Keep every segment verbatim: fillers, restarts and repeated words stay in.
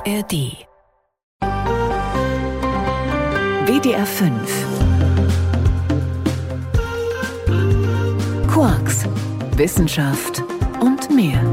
A R D W D R fünf Quarks, Wissenschaft und mehr.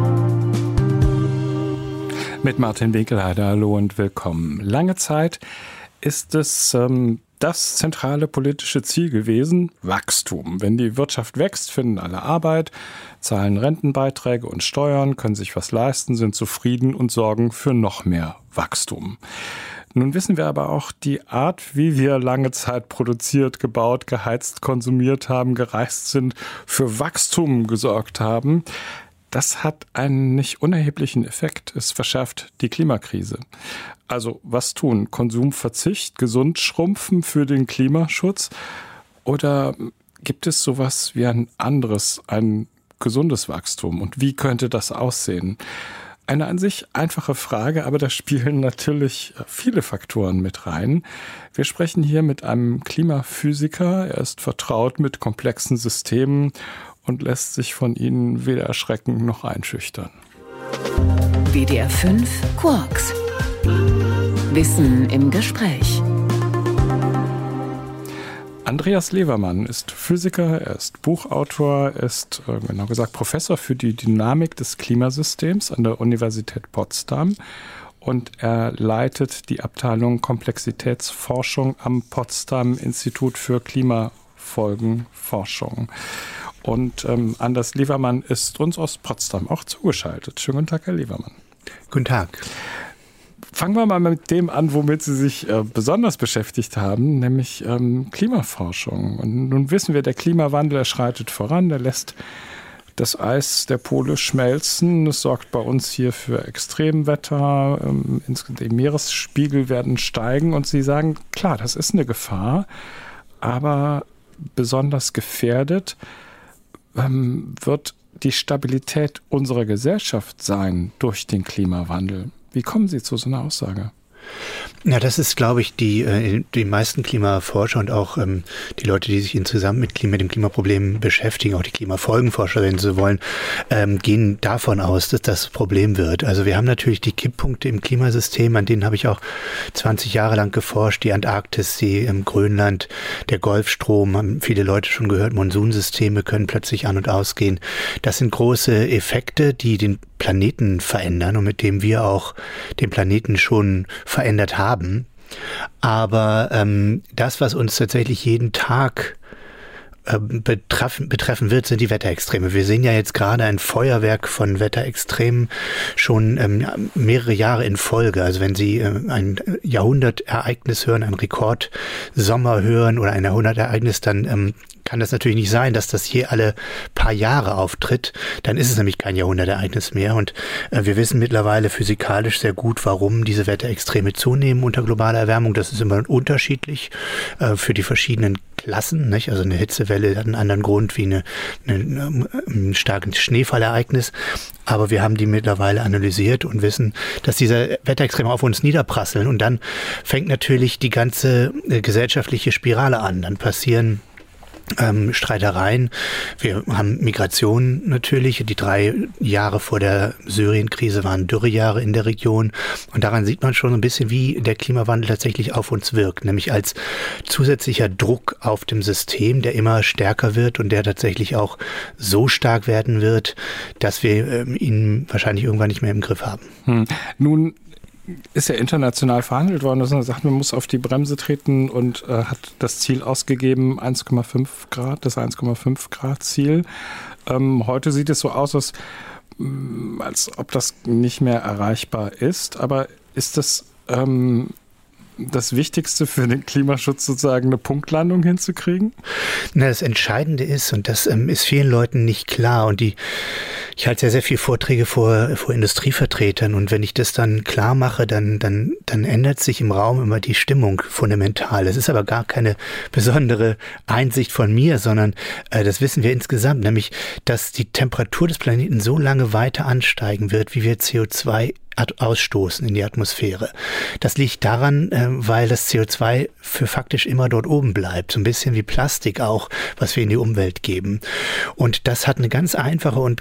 Mit Martin Winkelheide, hallo und willkommen. Lange Zeit ist es ähm, das zentrale politische Ziel gewesen, Wachstum. Wenn die Wirtschaft wächst, finden alle Arbeit, zahlen Rentenbeiträge und Steuern, können sich was leisten, sind zufrieden und sorgen für noch mehr Wachstum. Nun wissen wir aber auch, die Art, wie wir lange Zeit produziert, gebaut, geheizt, konsumiert haben, gereist sind, für Wachstum gesorgt haben, das hat einen nicht unerheblichen Effekt. Es verschärft die Klimakrise. Also was tun? Konsumverzicht, gesund schrumpfen für den Klimaschutz? Oder gibt es sowas wie ein anderes, ein gesundes Wachstum? Und wie könnte das aussehen? Eine an sich einfache Frage, aber da spielen natürlich viele Faktoren mit rein. Wir sprechen hier mit einem Klimaphysiker. Er ist vertraut mit komplexen Systemen und lässt sich von ihnen weder erschrecken noch einschüchtern. W D R fünf Quarks. Wissen im Gespräch. Andreas Levermann ist Physiker, er ist Buchautor, er ist, äh, genau gesagt, Professor für die Dynamik des Klimasystems an der Universität Potsdam und er leitet die Abteilung Komplexitätsforschung am Potsdam Institut für Klimafolgenforschung. Und ähm, Anders Levermann ist uns aus Potsdam auch zugeschaltet. Schönen guten Tag, Herr Levermann. Guten Tag. Fangen wir mal mit dem an, womit Sie sich äh, besonders beschäftigt haben, nämlich ähm, Klimaforschung. Und nun wissen wir, der Klimawandel, er schreitet voran, der lässt das Eis der Pole schmelzen. Es sorgt bei uns hier für Extremwetter, ähm, die Meeresspiegel werden steigen. Und Sie sagen, klar, das ist eine Gefahr, aber besonders gefährdet ähm, wird die Stabilität unserer Gesellschaft sein durch den Klimawandel. Wie kommen Sie zu so einer Aussage? Ja, das ist, glaube ich, die, äh, die meisten Klimaforscher und auch ähm, die Leute, die sich insgesamt mit, Klima, mit dem Klimaproblem beschäftigen, auch die Klimafolgenforscher, wenn sie wollen, ähm, gehen davon aus, dass das Problem wird. Also wir haben natürlich die Kipppunkte im Klimasystem, an denen habe ich auch zwanzig Jahre lang geforscht, die Antarktis, die ähm, Grönland, der Golfstrom, haben viele Leute schon gehört, Monsunsysteme können plötzlich an- und ausgehen. Das sind große Effekte, die den Planeten verändern und mit dem wir auch den Planeten schon verändert haben. Aber ähm, das, was uns tatsächlich jeden Tag äh, betreffen, betreffen wird, sind die Wetterextreme. Wir sehen ja jetzt gerade ein Feuerwerk von Wetterextremen schon ähm, mehrere Jahre in Folge. Also wenn Sie äh, ein Jahrhundertereignis hören, ein Rekordsommer hören oder ein Jahrhundertereignis, dann ähm, kann das natürlich nicht sein, dass das hier alle paar Jahre auftritt. Dann ist es nämlich kein Jahrhundertereignis mehr. Und äh, wir wissen mittlerweile physikalisch sehr gut, warum diese Wetterextreme zunehmen unter globaler Erwärmung. Das ist immer unterschiedlich äh, für die verschiedenen Klassen, nicht? Also eine Hitzewelle hat einen anderen Grund wie eine, eine, ein starkes Schneefallereignis. Aber wir haben die mittlerweile analysiert und wissen, dass diese Wetterextreme auf uns niederprasseln. Und dann fängt natürlich die ganze äh, gesellschaftliche Spirale an. Dann passieren Ähm, Streitereien. Wir haben Migration natürlich. Die drei Jahre vor der Syrien-Krise waren Dürrejahre in der Region. Und daran sieht man schon ein bisschen, wie der Klimawandel tatsächlich auf uns wirkt. Nämlich als zusätzlicher Druck auf dem System, der immer stärker wird und der tatsächlich auch so stark werden wird, dass wir ähm, ihn wahrscheinlich irgendwann nicht mehr im Griff haben. Hm. Nun ist ja international verhandelt worden, dass man sagt, man muss auf die Bremse treten und äh, hat das Ziel ausgegeben, eins Komma fünf Grad, das eins Komma fünf Grad Ziel. Ähm, heute sieht es so aus, als, als ob das nicht mehr erreichbar ist. Aber ist das ähm, das Wichtigste für den Klimaschutz sozusagen, eine Punktlandung hinzukriegen? Na, das Entscheidende ist, und das ähm, ist vielen Leuten nicht klar, und die ich halte sehr, sehr viele Vorträge vor, vor Industrievertretern, und wenn ich das dann klar mache, dann, dann, dann ändert sich im Raum immer die Stimmung fundamental. Es ist aber gar keine besondere Einsicht von mir, sondern äh, das wissen wir insgesamt, nämlich, dass die Temperatur des Planeten so lange weiter ansteigen wird, wie wir C O zwei ausstoßen in die Atmosphäre. Das liegt daran, weil das C O zwei für faktisch immer dort oben bleibt. So ein bisschen wie Plastik auch, was wir in die Umwelt geben. Und das hat eine ganz einfache und ganz feste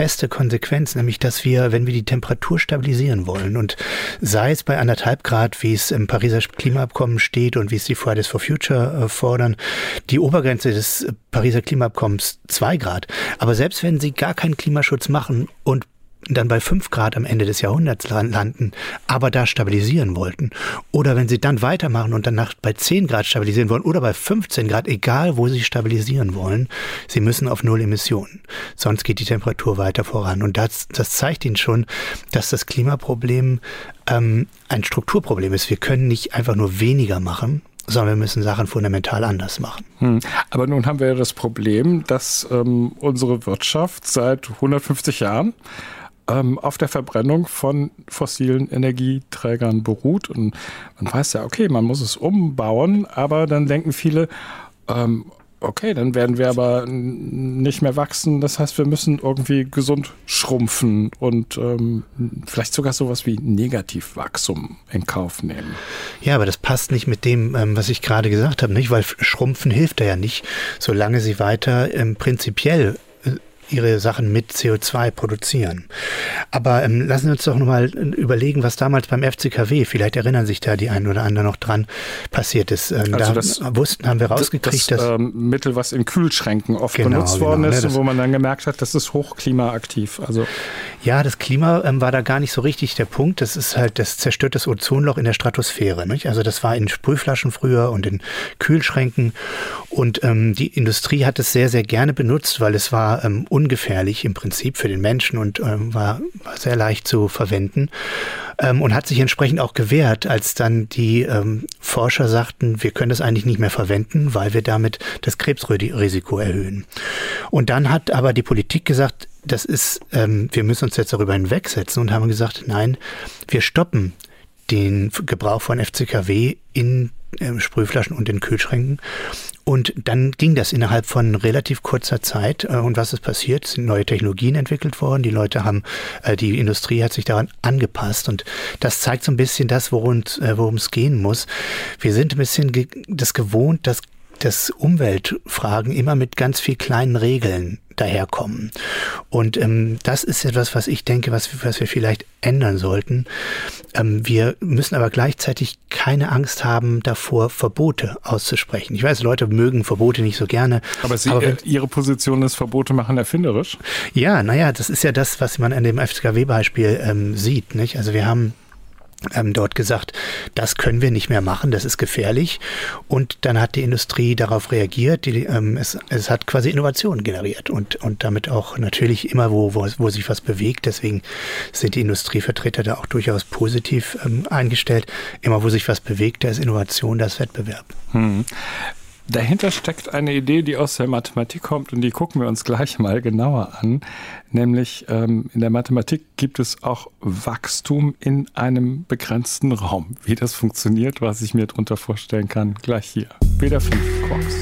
feste Konsequenz, nämlich dass wir, wenn wir die Temperatur stabilisieren wollen und sei es bei anderthalb Grad, wie es im Pariser Klimaabkommen steht und wie es die Fridays for Future äh, fordern, die Obergrenze des Pariser Klimaabkommens zwei Grad. Aber selbst wenn sie gar keinen Klimaschutz machen und dann bei fünf Grad am Ende des Jahrhunderts landen, aber da stabilisieren wollten. Oder wenn sie dann weitermachen und danach bei zehn Grad stabilisieren wollen oder bei fünfzehn Grad, egal wo sie stabilisieren wollen, sie müssen auf Null Emissionen. Sonst geht die Temperatur weiter voran. Und das, das zeigt Ihnen schon, dass das Klimaproblem ähm, ein Strukturproblem ist. Wir können nicht einfach nur weniger machen, sondern wir müssen Sachen fundamental anders machen. Hm. Aber nun haben wir ja das Problem, dass ähm, unsere Wirtschaft seit hundertfünfzig Jahren ähm, auf der Verbrennung von fossilen Energieträgern beruht. Und man weiß ja, okay, man muss es umbauen, aber dann denken viele, ähm, okay, dann werden wir aber nicht mehr wachsen. Das heißt, wir müssen irgendwie gesund schrumpfen und ähm, vielleicht sogar sowas wie Negativwachstum in Kauf nehmen. Ja, aber das passt nicht mit dem, ähm, was ich gerade gesagt habe, nicht? Weil Schrumpfen hilft da ja nicht, solange sie weiter ähm, prinzipiell ihre Sachen mit C O zwei produzieren. Aber ähm, lassen Sie uns doch nochmal überlegen, was damals beim F C K W, vielleicht erinnern sich da die einen oder anderen noch dran, passiert ist. Ähm, also da das, wussten, haben wir rausgekriegt, das, dass... Ähm, Mittel, was in Kühlschränken oft genau, benutzt worden genau, ist, ne, wo man dann gemerkt hat, das ist hochklimaaktiv. Also ja, das Klima ähm, war da gar nicht so richtig der Punkt. Das ist halt, das zerstört das Ozonloch in der Stratosphäre. Nicht? Also das war in Sprühflaschen früher und in Kühlschränken. Und ähm, die Industrie hat es sehr, sehr gerne benutzt, weil es war ähm, ungefährlich im Prinzip für den Menschen und ähm, war, war sehr leicht zu verwenden ähm, und hat sich entsprechend auch gewehrt, als dann die ähm, Forscher sagten, wir können das eigentlich nicht mehr verwenden, weil wir damit das Krebsrisiko erhöhen. Und dann hat aber die Politik gesagt, das ist, ähm, wir müssen uns jetzt darüber hinwegsetzen und haben gesagt, nein, wir stoppen den Gebrauch von F C K W in äh, Sprühflaschen und in Kühlschränken. Und dann ging das innerhalb von relativ kurzer Zeit. Und was ist passiert? Es sind neue Technologien entwickelt worden. Die Leute haben, die Industrie hat sich daran angepasst. Und das zeigt so ein bisschen das, worum es gehen muss. Wir sind ein bisschen das gewohnt, dass dass Umweltfragen immer mit ganz viel kleinen Regeln daherkommen. Und ähm, das ist etwas, was ich denke, was, was wir vielleicht ändern sollten. Ähm, wir müssen aber gleichzeitig keine Angst haben, davor Verbote auszusprechen. Ich weiß, Leute mögen Verbote nicht so gerne. Aber, Sie, aber wenn, äh, Ihre Position ist, Verbote machen erfinderisch? Ja, naja, das ist ja das, was man an dem F C K W-Beispiel ähm, sieht. Nicht? Also wir haben Ähm, dort gesagt, das können wir nicht mehr machen, das ist gefährlich. Und dann hat die Industrie darauf reagiert. Die, ähm, es, es hat quasi Innovation generiert und, und damit auch natürlich immer, wo, wo, wo sich was bewegt. Deswegen sind die Industrievertreter da auch durchaus positiv ähm, eingestellt. Immer, wo sich was bewegt, da ist Innovation, da ist Wettbewerb. Hm. Dahinter steckt eine Idee, die aus der Mathematik kommt und die gucken wir uns gleich mal genauer an. Nämlich ähm, in der Mathematik gibt es auch Wachstum in einem begrenzten Raum. Wie das funktioniert, was ich mir darunter vorstellen kann, gleich hier. W D R fünf Quarks.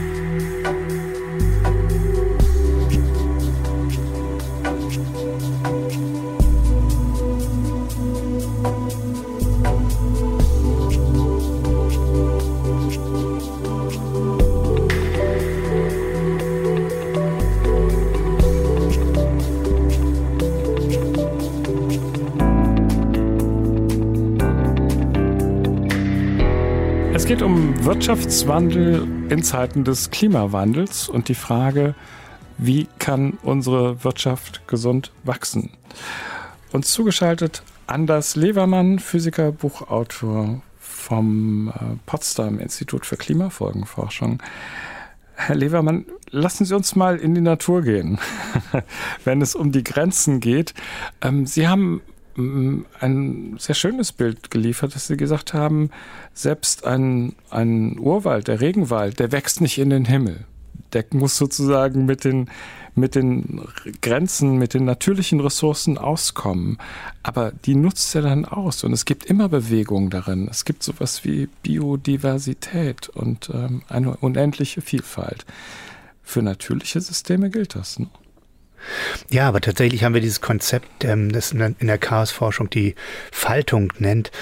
Es geht um Wirtschaftswandel in Zeiten des Klimawandels und die Frage, wie kann unsere Wirtschaft gesund wachsen? Uns zugeschaltet Anders Levermann, Physiker, Buchautor vom Potsdam Institut für Klimafolgenforschung. Herr Levermann, lassen Sie uns mal in die Natur gehen, wenn es um die Grenzen geht. Sie haben ein sehr schönes Bild geliefert, dass Sie gesagt haben, selbst ein, ein Urwald, der Regenwald, der wächst nicht in den Himmel. Der muss sozusagen mit den, mit den Grenzen, mit den natürlichen Ressourcen auskommen. Aber die nutzt er dann aus und es gibt immer Bewegung darin. Es gibt sowas wie Biodiversität und ähm, eine unendliche Vielfalt. Für natürliche Systeme gilt das, ne? Ja, aber tatsächlich haben wir dieses Konzept, ähm, das in der Chaosforschung die Faltung nennt.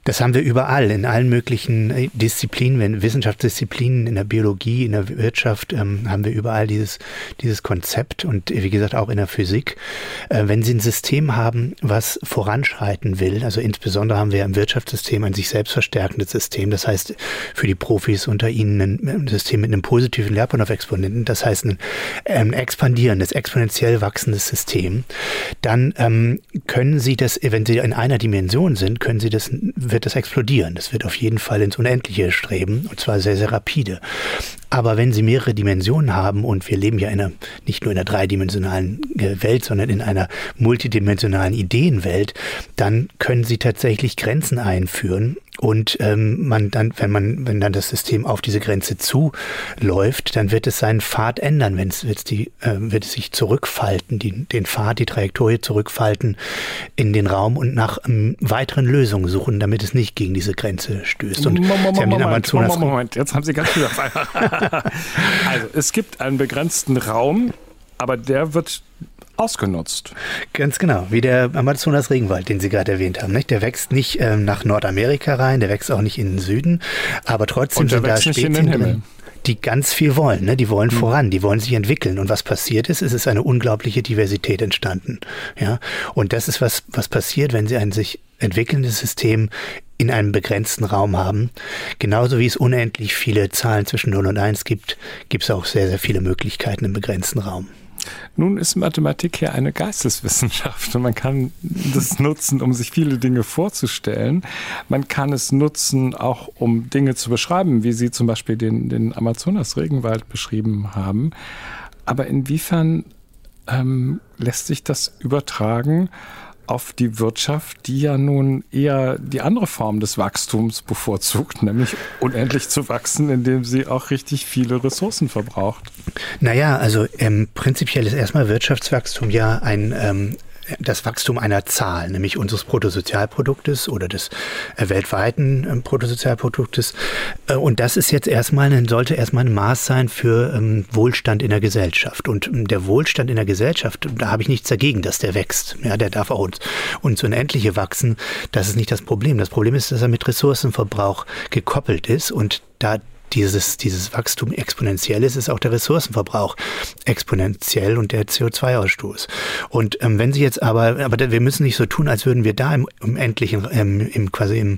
Das haben wir überall, in allen möglichen Disziplinen, Wissenschaftsdisziplinen, in der Biologie, in der Wirtschaft ähm, haben wir überall dieses, dieses Konzept und wie gesagt auch in der Physik. Äh, wenn Sie ein System haben, was voranschreiten will, also insbesondere haben wir im Wirtschaftssystem ein sich selbst verstärkendes System, das heißt für die Profis unter Ihnen ein, ein System mit einem positiven Lyapunov-Exponenten, das heißt ein, ein expandierendes, exponentiell wachsendes System, dann ähm, können Sie das, wenn Sie in einer Dimension sind, können Sie das, wird das explodieren. Das wird auf jeden Fall ins Unendliche streben und zwar sehr, sehr rapide. Aber wenn Sie mehrere Dimensionen haben und wir leben ja in einer, nicht nur in einer dreidimensionalen Welt, sondern in einer multidimensionalen Ideenwelt, dann können Sie tatsächlich Grenzen einführen. Und ähm, man dann, wenn man, wenn dann das System auf diese Grenze zuläuft, dann wird es seinen Pfad ändern, wenn es wird die, äh, wird es sich zurückfalten, die, den Pfad, die Trajektorie zurückfalten in den Raum und nach ähm, weiteren Lösungen suchen, damit es nicht gegen diese Grenze stößt. Und Moment, Sie haben den Amazonas Moment, Moment, jetzt haben Sie ganz viel auf einmal. Also es gibt einen begrenzten Raum, aber der wird ausgenutzt. Ganz genau, wie der Amazonas-Regenwald, den Sie gerade erwähnt haben. Nicht? Der wächst nicht ähm, nach Nordamerika rein, der wächst auch nicht in den Süden, aber trotzdem sind da Spezien drin, die ganz viel wollen. Ne? Die wollen mhm. voran, die wollen sich entwickeln. Und was passiert ist, es ist eine unglaubliche Diversität entstanden. Ja? Und das ist, was, was passiert, wenn Sie ein sich entwickelndes System in einem begrenzten Raum haben. Genauso wie es unendlich viele Zahlen zwischen null und eins gibt, gibt es auch sehr, sehr viele Möglichkeiten im begrenzten Raum. Nun ist Mathematik ja eine Geisteswissenschaft und man kann das nutzen, um sich viele Dinge vorzustellen. Man kann es nutzen, auch um Dinge zu beschreiben, wie Sie zum Beispiel den, den Amazonas-Regenwald beschrieben haben. Aber inwiefern ähm, lässt sich das übertragen auf die Wirtschaft, die ja nun eher die andere Form des Wachstums bevorzugt, nämlich unendlich zu wachsen, indem sie auch richtig viele Ressourcen verbraucht? Naja, also ähm, prinzipiell ist erstmal Wirtschaftswachstum ja ein ähm, das Wachstum einer Zahl, nämlich unseres Bruttosozialproduktes oder des äh, weltweiten äh, Bruttosozialproduktes. Äh, und das ist jetzt erstmal, sollte erstmal ein Maß sein für ähm, Wohlstand in der Gesellschaft. Und ähm, der Wohlstand in der Gesellschaft, da habe ich nichts dagegen, dass der wächst. Ja, der darf auch uns, uns Unendliche wachsen. Das ist nicht das Problem. Das Problem ist, dass er mit Ressourcenverbrauch gekoppelt ist und da Dieses, dieses Wachstum exponentiell ist, ist auch der Ressourcenverbrauch exponentiell und der C O zwei Ausstoß. Und ähm, wenn Sie jetzt aber, aber wir müssen nicht so tun, als würden wir da im, im endlichen, ähm, im quasi im,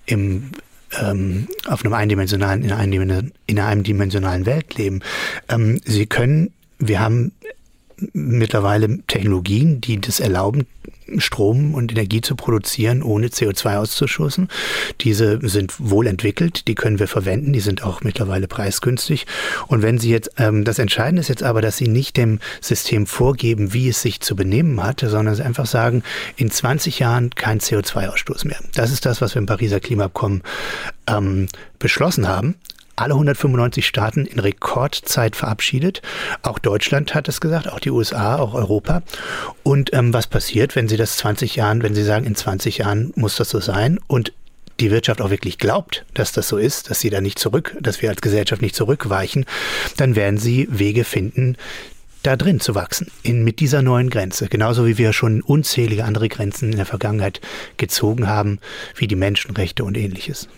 im ähm, auf einem eindimensionalen, in einem, in einer eindimensionalen Welt leben. Ähm, Sie können, wir haben mittlerweile Technologien, die das erlauben, Strom und Energie zu produzieren, ohne C O zwei auszustoßen. Diese sind wohl entwickelt, die können wir verwenden, die sind auch mittlerweile preisgünstig. Und wenn Sie jetzt, ähm, das Entscheidende ist jetzt aber, dass Sie nicht dem System vorgeben, wie es sich zu benehmen hat, sondern Sie einfach sagen, in zwanzig Jahren kein C O zwei Ausstoß mehr. Das ist das, was wir im Pariser Klimaabkommen ähm, beschlossen haben. Alle hundertfünfundneunzig Staaten in Rekordzeit verabschiedet. Auch Deutschland hat es gesagt, auch die U S A, auch Europa. Und ähm, was passiert, wenn Sie das zwanzig Jahren, wenn Sie sagen, in zwanzig Jahren muss das so sein und die Wirtschaft auch wirklich glaubt, dass das so ist, dass sie da nicht zurück, dass wir als Gesellschaft nicht zurückweichen, dann werden Sie Wege finden, da drin zu wachsen, in, mit dieser neuen Grenze. Genauso wie wir schon unzählige andere Grenzen in der Vergangenheit gezogen haben, wie die Menschenrechte und Ähnliches.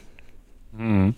Mhm.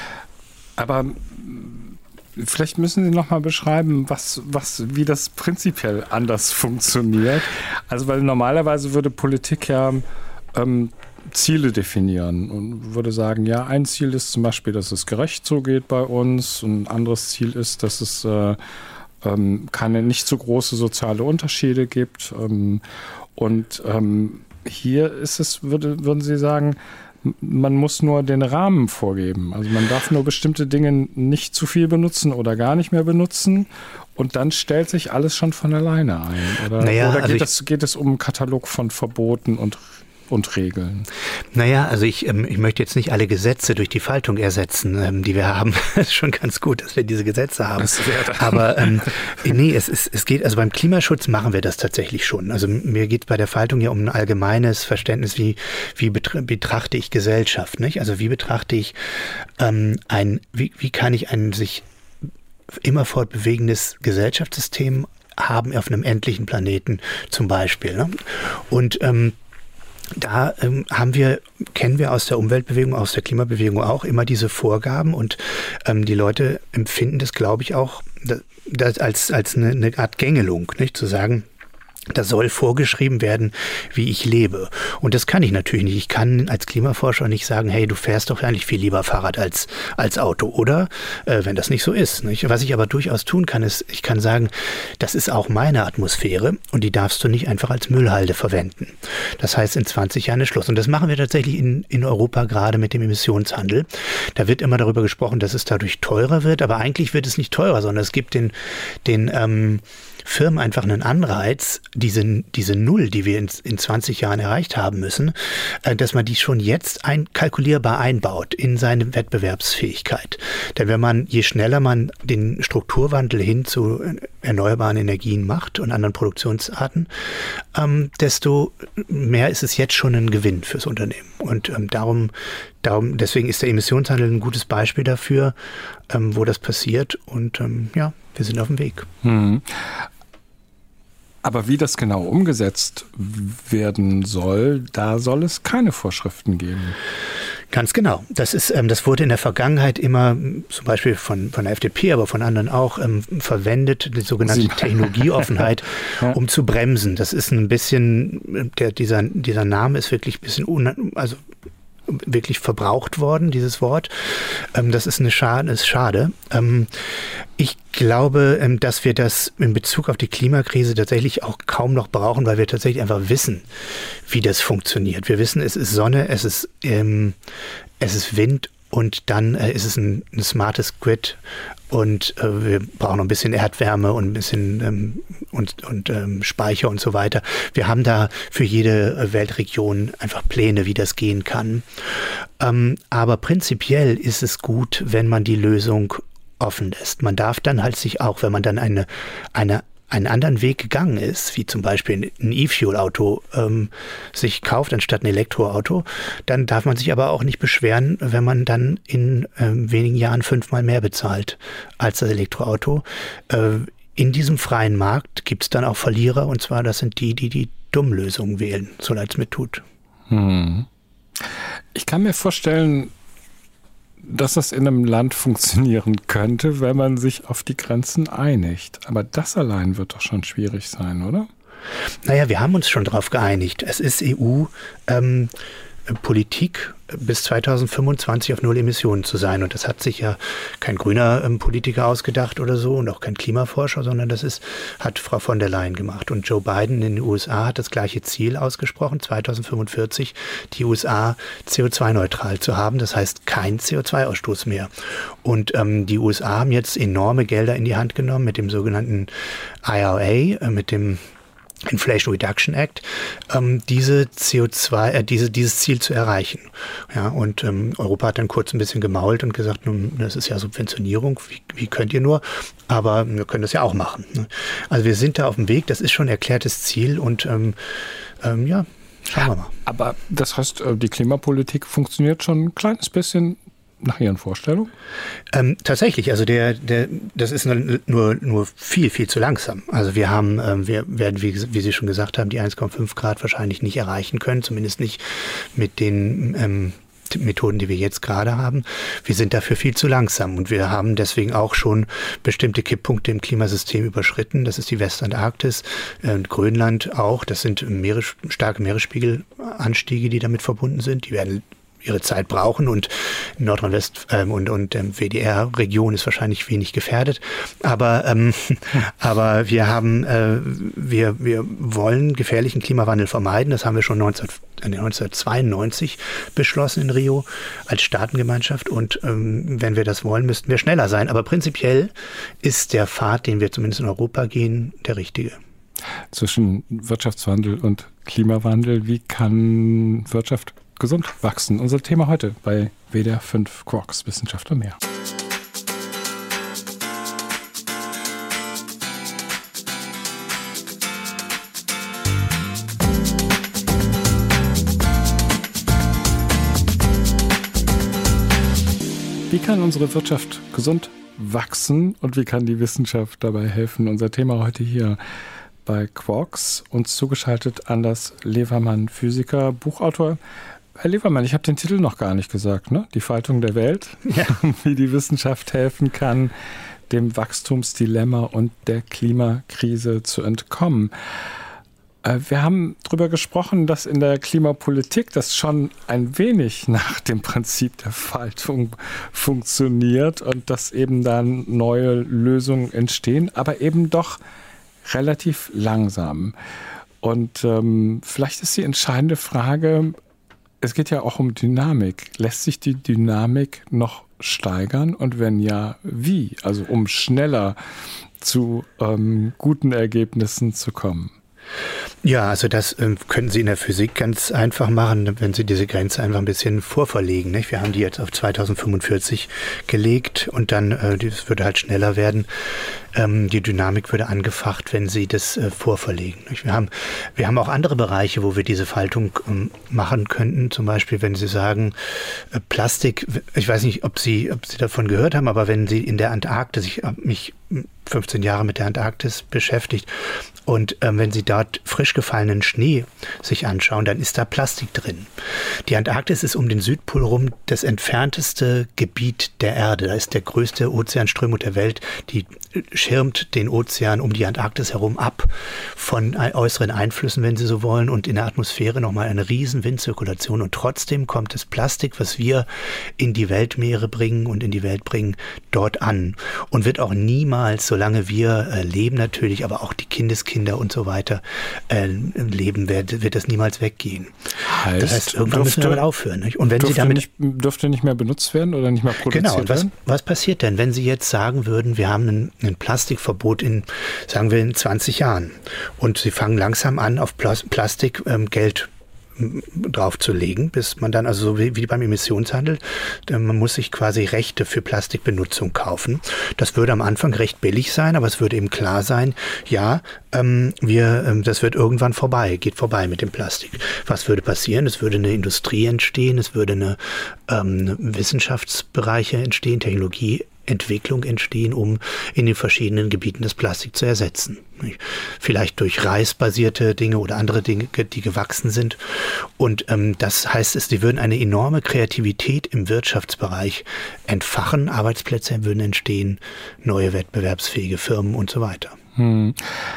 Aber vielleicht müssen Sie noch mal beschreiben, was, was, wie das prinzipiell anders funktioniert. Also, weil normalerweise würde Politik ja ähm, Ziele definieren und würde sagen, ja, ein Ziel ist zum Beispiel, dass es gerecht zugeht bei uns. Und ein anderes Ziel ist, dass es äh, ähm, keine nicht so große soziale Unterschiede gibt. Ähm, und ähm, hier ist es, würde, würden Sie sagen, man muss nur den Rahmen vorgeben. Also man darf nur bestimmte Dinge nicht zu viel benutzen oder gar nicht mehr benutzen und dann stellt sich alles schon von alleine ein. Oder, naja, oder geht, also es, geht es um einen Katalog von Verboten und und Regeln? Naja, also ich, ähm, ich möchte jetzt nicht alle Gesetze durch die Faltung ersetzen, ähm, die wir haben. Das ist schon ganz gut, dass wir diese Gesetze haben. Aber ähm, nee, es, es, es geht, also beim Klimaschutz machen wir das tatsächlich schon. Also mir geht bei der Faltung ja um ein allgemeines Verständnis, wie, wie betrachte ich Gesellschaft, nicht? Also wie betrachte ich ähm, ein, wie, wie kann ich ein sich immer fortbewegendes Gesellschaftssystem haben auf einem endlichen Planeten zum Beispiel. Ne? Und ähm, Da ähm, haben wir, kennen wir aus der Umweltbewegung, aus der Klimabewegung auch immer diese Vorgaben und ähm, die Leute empfinden das, glaube ich, auch das, das als, als eine, eine Art Gängelung, nicht? Zu sagen, da soll vorgeschrieben werden, wie ich lebe. Und das kann ich natürlich nicht. Ich kann als Klimaforscher nicht sagen, hey, du fährst doch eigentlich viel lieber Fahrrad als, als Auto, oder? Äh, wenn das nicht so ist. Nicht? Was ich aber durchaus tun kann, ist, ich kann sagen, das ist auch meine Atmosphäre und die darfst du nicht einfach als Müllhalde verwenden. Das heißt, in zwanzig Jahren ist Schluss. Und das machen wir tatsächlich in, in Europa gerade mit dem Emissionshandel. Da wird immer darüber gesprochen, dass es dadurch teurer wird, aber eigentlich wird es nicht teurer, sondern es gibt den, den ähm, Firmen einfach einen Anreiz, diese, diese Null, die wir in, in zwanzig Jahren erreicht haben müssen, äh, dass man die schon jetzt ein, kalkulierbar einbaut in seine Wettbewerbsfähigkeit. Denn wenn man, je schneller man den Strukturwandel hin zu erneuerbaren Energien macht und anderen Produktionsarten, ähm, desto mehr ist es jetzt schon ein Gewinn fürs Unternehmen. Und ähm, darum, darum, deswegen ist der Emissionshandel ein gutes Beispiel dafür, ähm, wo das passiert. Und ähm, ja, wir sind auf dem Weg. Hm. Aber wie das genau umgesetzt werden soll, da soll es keine Vorschriften geben. Ganz genau. Das ist, ähm, das wurde in der Vergangenheit immer, zum Beispiel von, von der F D P, aber von anderen auch, ähm, verwendet, die sogenannte Technologieoffenheit, ja. um zu bremsen. Das ist ein bisschen, der, dieser, dieser Name ist wirklich ein bisschen, un, also wirklich verbraucht worden, dieses Wort. Ähm, das ist eine Schade, ist schade. Ähm, ich glaube, ähm, dass wir das in Bezug auf die Klimakrise tatsächlich auch kaum noch brauchen, weil wir tatsächlich einfach wissen, wie das funktioniert. Wir wissen, es ist Sonne, es ist, ähm, es ist Wind und dann äh, ist es ein, ein smartes Grid. Und äh, wir brauchen noch ein bisschen Erdwärme und ein bisschen ähm, und, und ähm, Speicher und so weiter. Wir haben da für jede Weltregion einfach Pläne, wie das gehen kann. Ähm, aber prinzipiell ist es gut, wenn man die Lösung offen lässt. Man darf dann halt sich auch, wenn man dann eine, eine einen anderen Weg gegangen ist, wie zum Beispiel ein E-Fuel-Auto ähm, sich kauft anstatt ein Elektroauto, dann darf man sich aber auch nicht beschweren, wenn man dann in ähm, wenigen Jahren fünfmal mehr bezahlt als das Elektroauto. Äh, in diesem freien Markt gibt es dann auch Verlierer, und zwar das sind die, die die dummen Lösungen wählen, so leid es mir tut. Hm. Ich kann mir vorstellen, dass das in einem Land funktionieren könnte, wenn man sich auf die Grenzen einigt. Aber das allein wird doch schon schwierig sein, oder? Naja, wir haben uns schon darauf geeinigt. Es ist E U ähm, Politik, bis zweitausendfünfundzwanzig auf Null Emissionen zu sein. Und das hat sich ja kein grüner ähm, Politiker ausgedacht oder so und auch kein Klimaforscher, sondern das ist, hat Frau von der Leyen gemacht. Und Joe Biden in den U S A hat das gleiche Ziel ausgesprochen, zweitausendfünfundvierzig die U S A C O zwei neutral zu haben. Das heißt, kein C O zwei Ausstoß mehr. Und ähm, die U S A haben jetzt enorme Gelder in die Hand genommen mit dem sogenannten I R A, äh, mit dem Inflation Reduction Act, ähm, diese C O zwei, äh, diese, dieses Ziel zu erreichen. Ja, und ähm, Europa hat dann kurz ein bisschen gemault und gesagt, nun, das ist ja Subventionierung, wie, wie könnt ihr nur? Aber wir können das ja auch machen. Ne? Also wir sind da auf dem Weg, das ist schon ein erklärtes Ziel und ähm, ähm, ja, schauen wir mal. Aber das heißt, die Klimapolitik funktioniert schon ein kleines bisschen nach Ihren Vorstellungen? Ähm, tatsächlich, also der, der, das ist nur, nur viel, viel zu langsam. Also wir haben, ähm, wir werden, wie, wie Sie schon gesagt haben, die eins Komma fünf Grad wahrscheinlich nicht erreichen können, zumindest nicht mit den ähm, Methoden, die wir jetzt gerade haben. Wir sind dafür viel zu langsam und wir haben deswegen auch schon bestimmte Kipppunkte im Klimasystem überschritten. Das ist die Westantarktis, äh, Grönland auch. Das sind Meeres, starke Meeresspiegelanstiege, die damit verbunden sind. Die werden ihre Zeit brauchen und Nordrhein-West ähm, und, und ähm, W D R-Region ist wahrscheinlich wenig gefährdet. Aber, ähm, aber wir haben, äh, wir, wir wollen gefährlichen Klimawandel vermeiden. Das haben wir schon neunzehnhundertzweiundneunzig beschlossen in Rio als Staatengemeinschaft. Und ähm, wenn wir das wollen, müssten wir schneller sein. Aber prinzipiell ist der Pfad, den wir zumindest in Europa gehen, der richtige. Zwischen Wirtschaftswandel und Klimawandel, wie kann Wirtschaft gesund wachsen? Unser Thema heute bei W D R fünf Quarks, Wissenschaft und mehr. Wie kann unsere Wirtschaft gesund wachsen und wie kann die Wissenschaft dabei helfen? Unser Thema heute hier bei Quarks. Uns zugeschaltet Anders Levermann, Physiker, Buchautor. Herr Levermann, ich habe den Titel noch gar nicht gesagt, ne? Die Faltung der Welt, ja. Wie die Wissenschaft helfen kann, dem Wachstumsdilemma und der Klimakrise zu entkommen. Wir haben darüber gesprochen, dass in der Klimapolitik das schon ein wenig nach dem Prinzip der Faltung funktioniert und dass eben dann neue Lösungen entstehen, aber eben doch relativ langsam. Und ähm, vielleicht ist die entscheidende Frage, es geht ja auch um Dynamik. Lässt sich die Dynamik noch steigern und wenn ja, wie? Also um schneller zu ähm, guten Ergebnissen zu kommen. Ja, also das ähm, können Sie in der Physik ganz einfach machen, wenn Sie diese Grenze einfach ein bisschen vorverlegen. Nicht? Wir haben die jetzt auf zweitausendfünfundvierzig gelegt und dann, äh, das würde halt schneller werden. Ähm, die Dynamik würde angefacht, wenn Sie das äh, vorverlegen. Nicht? Wir haben, wir haben auch andere Bereiche, wo wir diese Faltung ähm, machen könnten. Zum Beispiel, wenn Sie sagen, äh, Plastik, ich weiß nicht, ob Sie, ob Sie davon gehört haben, aber wenn Sie in der Antarktis, ich habe mich fünfzehn Jahre mit der Antarktis beschäftigt. Und ähm, wenn Sie dort frisch gefallenen Schnee sich anschauen, dann ist da Plastik drin. Die Antarktis ist um den Südpol rum das entfernteste Gebiet der Erde. Da ist der größte Ozeanströmung der Welt. Die schirmt den Ozean um die Antarktis herum ab von äußeren Einflüssen, wenn Sie so wollen. Und in der Atmosphäre nochmal eine riesen Windzirkulation. Und trotzdem kommt das Plastik, was wir in die Weltmeere bringen und in die Welt bringen, dort an. Und wird auch niemals, solange wir äh, leben natürlich, aber auch die Kindeskinder und so weiter äh, leben, wird, wird das niemals weggehen. Heißt, das heißt, irgendwann dürfte, müssen wir damit aufhören. Nicht? Und wenn dürfte, Sie damit nicht, dürfte nicht mehr benutzt werden oder nicht mehr produziert genau, und was, werden? was passiert denn, wenn Sie jetzt sagen würden, wir haben ein, ein Plastikverbot in, sagen wir, in zwanzig Jahren und Sie fangen langsam an, auf Plas- Plastik ähm, Geld draufzulegen, bis man dann, also so wie, wie beim Emissionshandel, man muss sich quasi Rechte für Plastikbenutzung kaufen. Das würde am Anfang recht billig sein, aber es würde eben klar sein, ja, ähm, wir, ähm, das wird irgendwann vorbei, geht vorbei mit dem Plastik. Was würde passieren? Es würde eine Industrie entstehen, es würde eine ähm, Wissenschaftsbereiche entstehen, Technologie Entwicklung entstehen, um in den verschiedenen Gebieten das Plastik zu ersetzen. Vielleicht durch reisbasierte Dinge oder andere Dinge, die gewachsen sind. Und ähm, das heißt, es, die würden eine enorme Kreativität im Wirtschaftsbereich entfachen, Arbeitsplätze würden entstehen, neue wettbewerbsfähige Firmen und so weiter. Hm.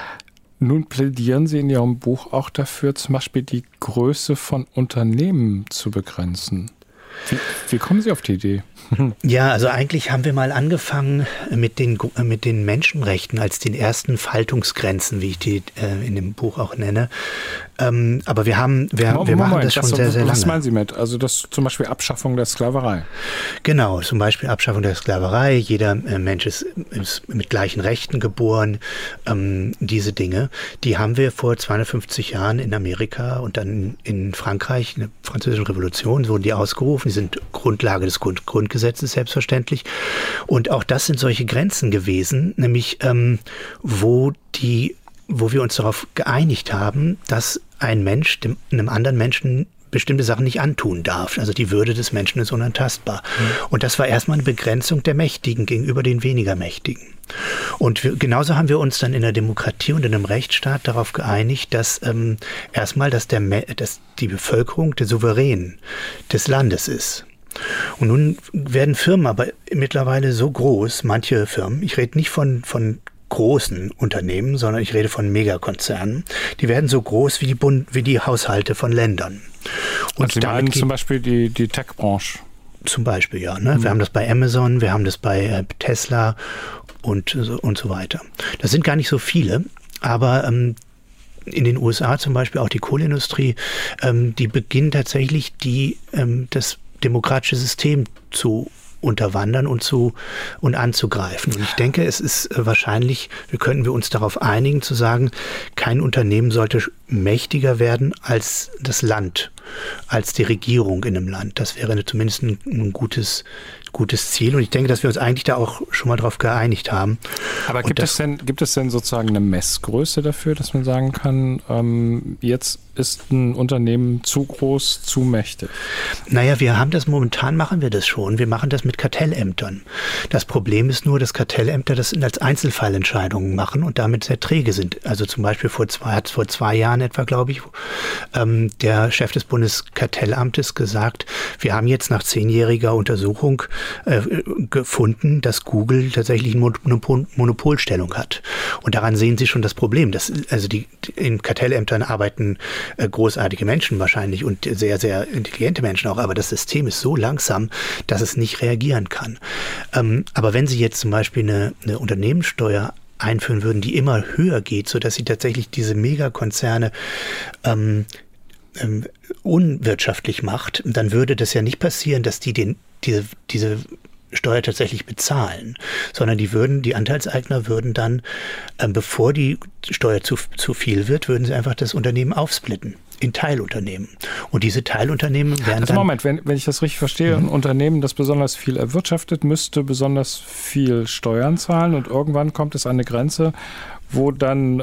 Nun plädieren Sie in Ihrem Buch auch dafür, zum Beispiel die Größe von Unternehmen zu begrenzen. Wie, wie kommen Sie auf die Idee? Ja, also eigentlich haben wir mal angefangen mit den, mit den Menschenrechten als den ersten Faltungsgrenzen, wie ich die äh, in dem Buch auch nenne. Ähm, aber wir haben, wir, Moment, wir machen das schon das, sehr, sehr lange. Was meinen Sie mit? Also das zum Beispiel Abschaffung der Sklaverei? Genau, zum Beispiel Abschaffung der Sklaverei. Jeder äh, Mensch ist, ist mit gleichen Rechten geboren. Ähm, diese Dinge, die haben wir vor zweihundertfünfzig Jahren in Amerika und dann in Frankreich, in der Französischen Revolution, wurden die ausgerufen. Die sind Grundlage des Grund, Grundgesetzes selbstverständlich. Und auch das sind solche Grenzen gewesen, nämlich ähm, wo die wo wir uns darauf geeinigt haben, dass ein Mensch dem, einem anderen Menschen bestimmte Sachen nicht antun darf. Also die Würde des Menschen ist unantastbar. Mhm. Und das war erstmal eine Begrenzung der Mächtigen gegenüber den weniger Mächtigen. Und wir, genauso haben wir uns dann in der Demokratie und in einem Rechtsstaat darauf geeinigt, dass ähm, erstmal, dass, der, dass die Bevölkerung der Souverän des Landes ist. Und nun werden Firmen aber mittlerweile so groß, manche Firmen, ich rede nicht von, von großen Unternehmen, sondern ich rede von Megakonzernen, die werden so groß wie die, Bund, wie die Haushalte von Ländern. Und Sie meinen zum Beispiel die, die Tech-Branche? Zum Beispiel, ja. Ne? Mhm. Wir haben das bei Amazon, wir haben das bei äh, Tesla und, und so weiter. Das sind gar nicht so viele, aber ähm, in den U S A zum Beispiel auch die Kohleindustrie, ähm, die beginnen tatsächlich die, ähm, das demokratische System zu unterwandern und zu und anzugreifen. Und ich denke, es ist wahrscheinlich, wir könnten wir uns darauf einigen, zu sagen, kein Unternehmen sollte mächtiger werden als das Land als die Regierung in einem Land. Das wäre zumindest ein, ein gutes, gutes Ziel. Und ich denke, dass wir uns eigentlich da auch schon mal drauf geeinigt haben. Aber gibt es denn, gibt es denn sozusagen eine Messgröße dafür, dass man sagen kann, ähm, jetzt ist ein Unternehmen zu groß, zu mächtig? Naja, wir haben das momentan, machen wir das schon. Wir machen das mit Kartellämtern. Das Problem ist nur, dass Kartellämter das als Einzelfallentscheidungen machen und damit sehr träge sind. Also zum Beispiel vor zwei, hat vor zwei Jahren etwa, glaube ich, ähm, der Chef des Bundeskartellamtes gesagt, wir haben jetzt nach zehnjähriger Untersuchung äh, gefunden, dass Google tatsächlich eine Monopol, Monopolstellung hat. Und daran sehen Sie schon das Problem. Dass, also die, die in Kartellämtern arbeiten großartige Menschen wahrscheinlich und sehr, sehr intelligente Menschen auch, aber das System ist so langsam, dass es nicht reagieren kann. Ähm, aber wenn Sie jetzt zum Beispiel eine, eine Unternehmenssteuer einführen würden, die immer höher geht, sodass Sie tatsächlich diese Megakonzerne ähm, ähm, unwirtschaftlich macht, dann würde das ja nicht passieren, dass die den, diese, diese Steuer tatsächlich bezahlen, sondern die würden, die Anteilseigner würden dann, ähm, bevor die Steuer zu, zu viel wird, würden sie einfach das Unternehmen aufsplitten in Teilunternehmen. Und diese Teilunternehmen werden also dann... Moment, wenn, wenn ich das richtig verstehe, mhm. ein Unternehmen, das besonders viel erwirtschaftet, müsste besonders viel Steuern zahlen und irgendwann kommt es an eine Grenze, wo dann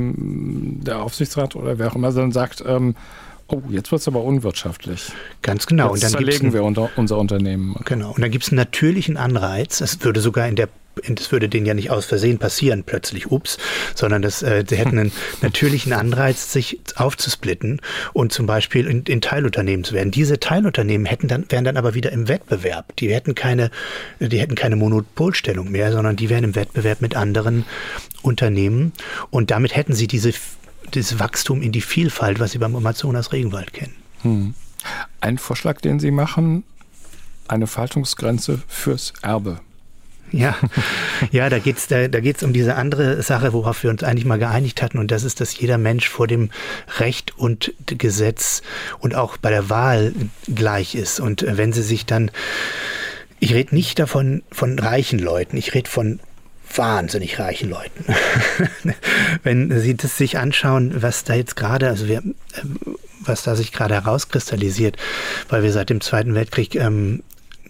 ähm, der Aufsichtsrat oder wer auch immer dann sagt, ähm, oh, jetzt wird es aber unwirtschaftlich. Ganz genau. Jetzt und dann zerlegen ein, wir unter, unser Unternehmen. Genau. Und dann gibt es einen natürlichen Anreiz. Es würde sogar in der, das würde denen ja nicht aus Versehen passieren, plötzlich, ups, sondern das, äh, sie hätten einen natürlichen Anreiz, sich aufzusplitten und zum Beispiel in, in Teilunternehmen zu werden. Diese Teilunternehmen hätten dann, wären dann aber wieder im Wettbewerb. Die hätten keine, die hätten keine Monopolstellung mehr, sondern die wären im Wettbewerb mit anderen Unternehmen und damit hätten sie diese das Wachstum in die Vielfalt, was Sie beim Amazonas-Regenwald kennen. Hm. Ein Vorschlag, den Sie machen, eine Faltungsgrenze fürs Erbe. Ja, ja, da geht's da, da geht's um diese andere Sache, worauf wir uns eigentlich mal geeinigt hatten, und das ist, dass jeder Mensch vor dem Recht und Gesetz und auch bei der Wahl gleich ist. Und wenn Sie sich dann, ich rede nicht davon von reichen Leuten, ich rede von wahnsinnig reichen Leuten. Wenn Sie das sich anschauen, was da jetzt gerade, also wir, was da sich gerade herauskristallisiert, weil wir seit dem Zweiten Weltkrieg ähm,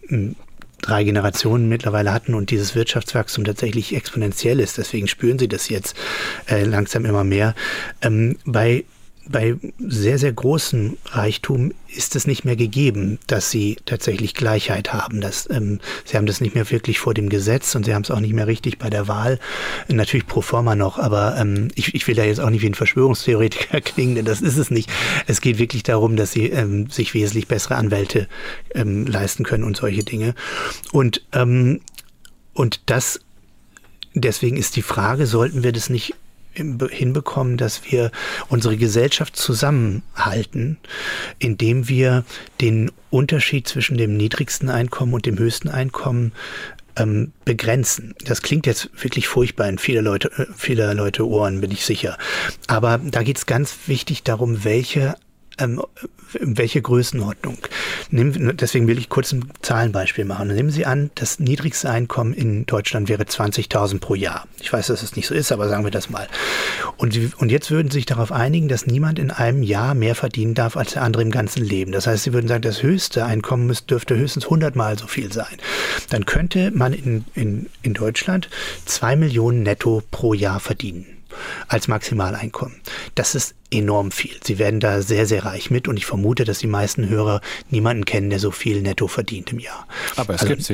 drei Generationen mittlerweile hatten und dieses Wirtschaftswachstum tatsächlich exponentiell ist, deswegen spüren Sie das jetzt äh, langsam immer mehr. Ähm, bei Bei sehr, sehr großem Reichtum ist es nicht mehr gegeben, dass sie tatsächlich Gleichheit haben. Das, ähm, sie haben das nicht mehr wirklich vor dem Gesetz und sie haben es auch nicht mehr richtig bei der Wahl. Natürlich pro forma noch, aber ähm, ich, ich will da jetzt auch nicht wie ein Verschwörungstheoretiker klingen, denn das ist es nicht. Es geht wirklich darum, dass sie ähm, sich wesentlich bessere Anwälte ähm, leisten können und solche Dinge. Und, ähm, und das, deswegen ist die Frage, sollten wir das nicht hinbekommen, dass wir unsere Gesellschaft zusammenhalten, indem wir den Unterschied zwischen dem niedrigsten Einkommen und dem höchsten Einkommen ähm, begrenzen. Das klingt jetzt wirklich furchtbar in vieler Leute, äh, vieler Leute Ohren, bin ich sicher. Aber da geht es ganz wichtig darum, welche ähm, welche Größenordnung. Nehmen, deswegen will ich kurz ein Zahlenbeispiel machen. Nehmen Sie an, das niedrigste Einkommen in Deutschland wäre zwanzigtausend pro Jahr. Ich weiß, dass es nicht so ist, aber sagen wir das mal. Und, Sie, und jetzt würden Sie sich darauf einigen, dass niemand in einem Jahr mehr verdienen darf als der andere im ganzen Leben. Das heißt, Sie würden sagen, das höchste Einkommen müsste, dürfte höchstens hundertmal so viel sein. Dann könnte man in, in, in Deutschland zwei Millionen netto pro Jahr verdienen als Maximaleinkommen. Das ist enorm viel. Sie werden da sehr, sehr reich mit und ich vermute, dass die meisten Hörer niemanden kennen, der so viel netto verdient im Jahr. Aber es also, gibt sie.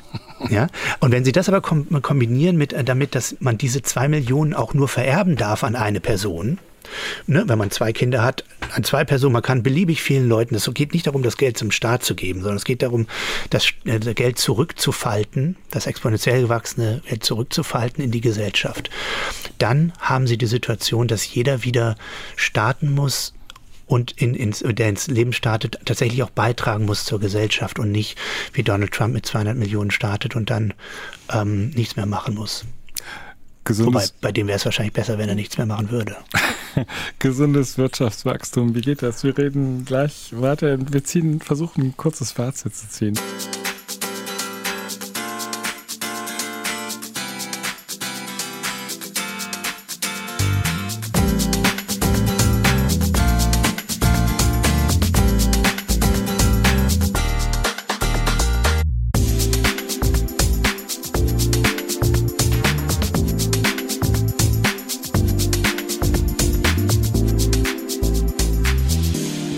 Ja? Und wenn Sie das aber kombinieren mit, damit, dass man diese zwei Millionen auch nur vererben darf an eine Person, ne, wenn man zwei Kinder hat, an zwei Personen, man kann beliebig vielen Leuten, es geht nicht darum, das Geld zum Staat zu geben, sondern es geht darum, das Geld zurückzufalten, das exponentiell gewachsene Geld zurückzufalten in die Gesellschaft. Dann haben Sie die Situation, dass jeder wieder starten muss und in, ins, der ins Leben startet, tatsächlich auch beitragen muss zur Gesellschaft und nicht, wie Donald Trump mit zweihundert Millionen startet und dann ähm, nichts mehr machen muss. Gesundes Wobei, bei dem wäre es wahrscheinlich besser, wenn er nichts mehr machen würde. Gesundes Wirtschaftswachstum, wie geht das? Wir reden gleich weiter. Wir ziehen, versuchen ein kurzes Fazit zu ziehen.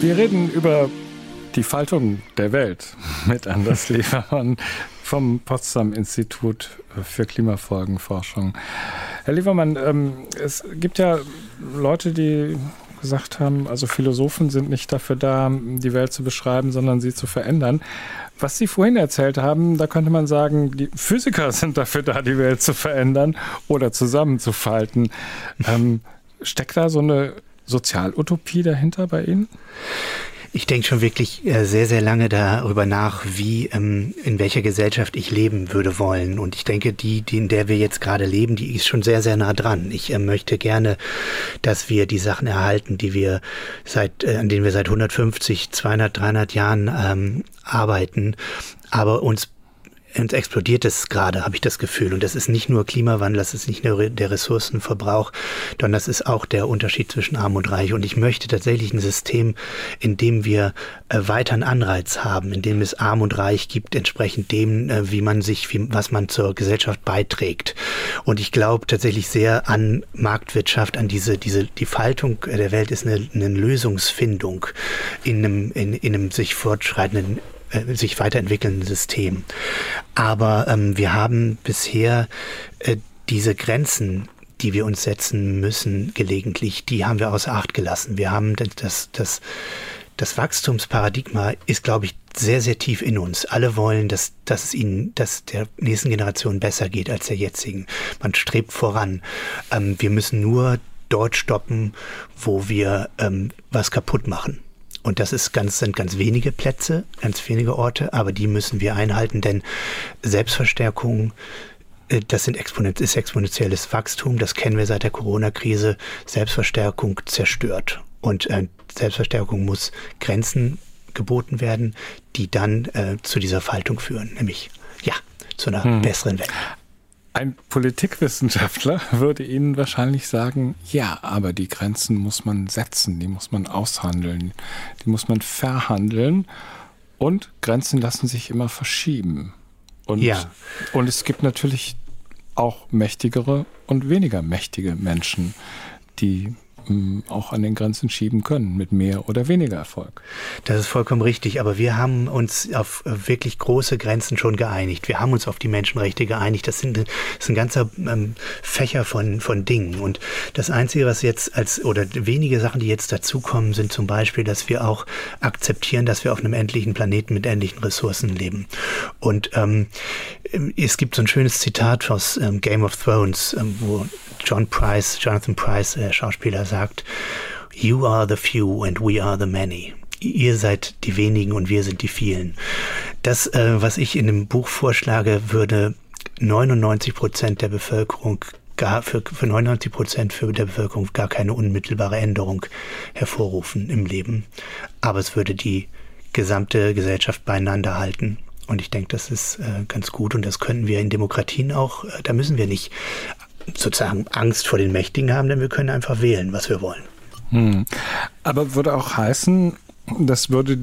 Wir reden über die Faltung der Welt mit Anders Levermann vom Potsdam-Institut für Klimafolgenforschung. Herr Levermann, ähm, es gibt ja Leute, die gesagt haben, also Philosophen sind nicht dafür da, die Welt zu beschreiben, sondern sie zu verändern. Was Sie vorhin erzählt haben, da könnte man sagen, die Physiker sind dafür da, die Welt zu verändern oder zusammenzufalten. Ähm, steckt da so eine Sozialutopie dahinter bei Ihnen? Ich denke schon wirklich sehr, sehr lange darüber nach, wie, ähm, in welcher Gesellschaft ich leben würde wollen. Und ich denke, die, die, in der wir jetzt gerade leben, die ist schon sehr, sehr nah dran. Ich äh, möchte gerne, dass wir die Sachen erhalten, die wir seit, äh, an denen wir seit hundertfünfzig, zweihundert, dreihundert Jahren ähm, arbeiten, aber uns Uns explodiert es gerade, habe ich das Gefühl. Und das ist nicht nur Klimawandel, das ist nicht nur der Ressourcenverbrauch, sondern das ist auch der Unterschied zwischen Arm und Reich. Und ich möchte tatsächlich ein System, in dem wir äh, weiter einen Anreiz haben, in dem es Arm und Reich gibt, entsprechend dem, äh, wie man sich, wie, was man zur Gesellschaft beiträgt. Und ich glaube tatsächlich sehr an Marktwirtschaft, an diese, diese, die Faltung der Welt ist eine, eine Lösungsfindung in einem, in, in einem sich fortschreitenden sich weiterentwickelnden System. Aber ähm, wir haben bisher äh, diese Grenzen, die wir uns setzen müssen, gelegentlich, die haben wir außer Acht gelassen. Wir haben das, das, das Wachstumsparadigma ist, glaube ich, sehr, sehr tief in uns. Alle wollen, dass, dass es ihnen, dass der nächsten Generation besser geht als der jetzigen. Man strebt voran. Ähm, wir müssen nur dort stoppen, wo wir ähm, was kaputt machen. Und das ist ganz, sind ganz wenige Plätze, ganz wenige Orte, aber die müssen wir einhalten, denn Selbstverstärkung, das sind Exponent, ist exponentielles Wachstum, das kennen wir seit der Corona-Krise. Selbstverstärkung zerstört. Und äh, Selbstverstärkung muss Grenzen geboten werden, die dann äh, zu dieser Faltung führen, nämlich, ja, zu einer hm. besseren Welt. Ein Politikwissenschaftler würde Ihnen wahrscheinlich sagen, ja, aber die Grenzen muss man setzen, die muss man aushandeln, die muss man verhandeln und Grenzen lassen sich immer verschieben. Und, ja. und es gibt natürlich auch mächtigere und weniger mächtige Menschen, die auch an den Grenzen schieben können, mit mehr oder weniger Erfolg. Das ist vollkommen richtig, aber wir haben uns auf wirklich große Grenzen schon geeinigt. Wir haben uns auf die Menschenrechte geeinigt. Das, sind, das ist ein ganzer ähm, Fächer von, von Dingen. Und das Einzige, was jetzt als, oder wenige Sachen, die jetzt dazukommen, sind zum Beispiel, dass wir auch akzeptieren, dass wir auf einem endlichen Planeten mit endlichen Ressourcen leben. Und ähm, es gibt so ein schönes Zitat aus ähm, Game of Thrones, ähm, wo John Price, Jonathan Price, der Schauspieler, sagt, "You are the few and we are the many." Ihr seid die wenigen und wir sind die vielen. Das, äh, was ich in dem Buch vorschlage, würde neunundneunzig Prozent der Bevölkerung gar für, für neunundneunzig Prozent für der Bevölkerung gar keine unmittelbare Änderung hervorrufen im Leben. Aber es würde die gesamte Gesellschaft beieinander halten. Und ich denke, das ist äh, ganz gut und das können wir in Demokratien auch, äh, da müssen wir nicht sozusagen Angst vor den Mächtigen haben, denn wir können einfach wählen, was wir wollen. Hm. Aber würde auch heißen, das würde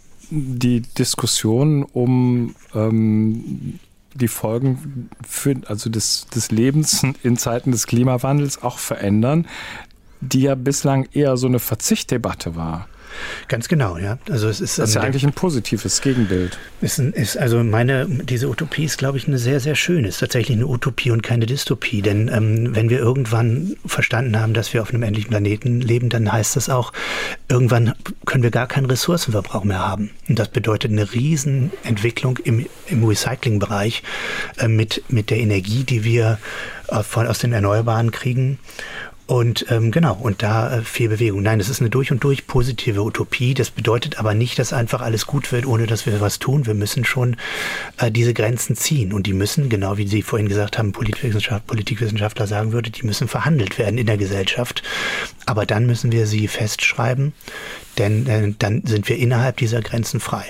die Diskussion um ähm, die Folgen für, also des, des Lebens in Zeiten des Klimawandels auch verändern, die ja bislang eher so eine Verzichtdebatte war. Ganz genau, ja. Also es ist, das ist ja ähm, eigentlich ein positives Gegenbild. Ist, ist also meine, diese Utopie ist, glaube ich, eine sehr, sehr schöne. Ist tatsächlich eine Utopie und keine Dystopie. Denn ähm, wenn wir irgendwann verstanden haben, dass wir auf einem endlichen Planeten leben, dann heißt das auch, irgendwann können wir gar keinen Ressourcenverbrauch mehr haben. Und das bedeutet eine Riesenentwicklung im, im Recyclingbereich äh, mit, mit der Energie, die wir äh, von, aus den Erneuerbaren kriegen. Und ähm, genau, und da äh, viel Bewegung. Nein, das ist eine durch und durch positive Utopie. Das bedeutet aber nicht, dass einfach alles gut wird, ohne dass wir was tun. Wir müssen schon äh, diese Grenzen ziehen. Und die müssen, genau wie Sie vorhin gesagt haben, Politikwissenschaft, Politikwissenschaftler sagen würde, die müssen verhandelt werden in der Gesellschaft. Aber dann müssen wir sie festschreiben, denn äh, dann sind wir innerhalb dieser Grenzen frei.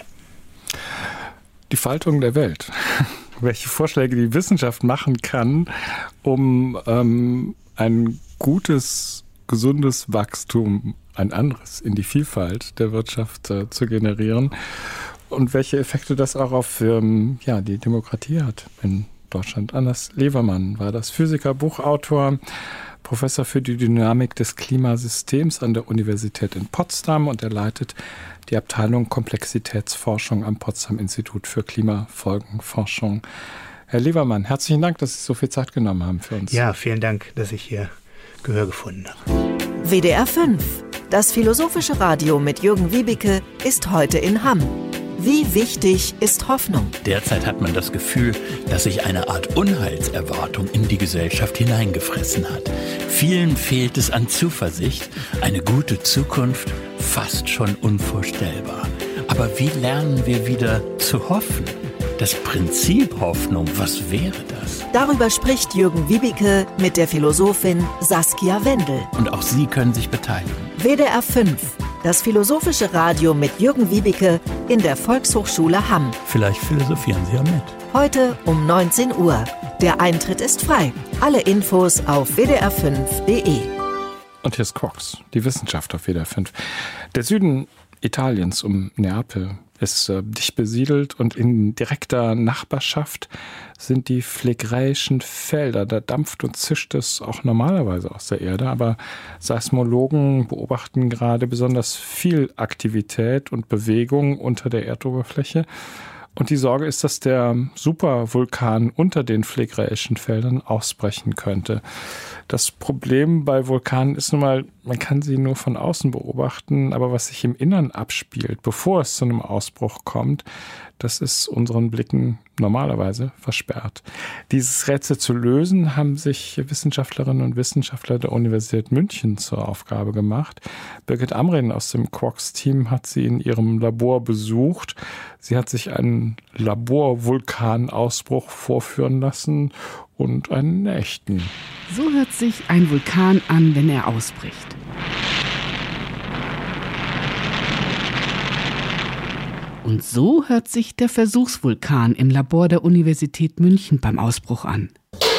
Die Faltung der Welt. Welche Vorschläge die Wissenschaft machen kann, um ähm, ein gutes, gesundes Wachstum, ein anderes in die Vielfalt der Wirtschaft äh, zu generieren und welche Effekte das auch auf ähm, ja, die Demokratie hat in Deutschland. Anders Levermann war das, Physiker, Buchautor, Professor für die Dynamik des Klimasystems an der Universität in Potsdam und er leitet die Abteilung Komplexitätsforschung am Potsdam Institut für Klimafolgenforschung. Herr Levermann, herzlichen Dank, dass Sie so viel Zeit genommen haben für uns. Ja, vielen Dank, dass ich hier Gehör gefunden habe. W D R fünf. Das philosophische Radio mit Jürgen Wiebeke ist heute in Hamm. Wie wichtig ist Hoffnung? Derzeit hat man das Gefühl, dass sich eine Art Unheilserwartung in die Gesellschaft hineingefressen hat. Vielen fehlt es an Zuversicht, eine gute Zukunft fast schon unvorstellbar. Aber wie lernen wir wieder zu hoffen? Das Prinzip Hoffnung, was wäre das? Darüber spricht Jürgen Wiebeke mit der Philosophin Saskia Wendel. Und auch Sie können sich beteiligen. W D R fünf. Das philosophische Radio mit Jürgen Wiebeke in der Volkshochschule Hamm. Vielleicht philosophieren Sie ja mit. Heute um neunzehn Uhr. Der Eintritt ist frei. Alle Infos auf w d r fünf punkt d e. Und hier ist Quarks, die Wissenschaft auf W D R fünf. Der Süden Italiens um Neapel ist äh, dicht besiedelt und in direkter Nachbarschaft sind die phlegräischen Felder. Da dampft und zischt es auch normalerweise aus der Erde, aber Seismologen beobachten gerade besonders viel Aktivität und Bewegung unter der Erdoberfläche. Und die Sorge ist, dass der Supervulkan unter den phlegräischen Feldern ausbrechen könnte. Das Problem bei Vulkanen ist nun mal, man kann sie nur von außen beobachten, aber was sich im Innern abspielt, bevor es zu einem Ausbruch kommt, das ist unseren Blicken normalerweise versperrt. Dieses Rätsel zu lösen, haben sich Wissenschaftlerinnen und Wissenschaftler der Universität München zur Aufgabe gemacht. Birgit Amren aus dem Quarks-Team hat sie in ihrem Labor besucht. Sie hat sich einen Laborvulkanausbruch vorführen lassen und einen echten. So hört sich ein Vulkan an, wenn er ausbricht. Und so hört sich der Versuchsvulkan im Labor der Universität München beim Ausbruch an.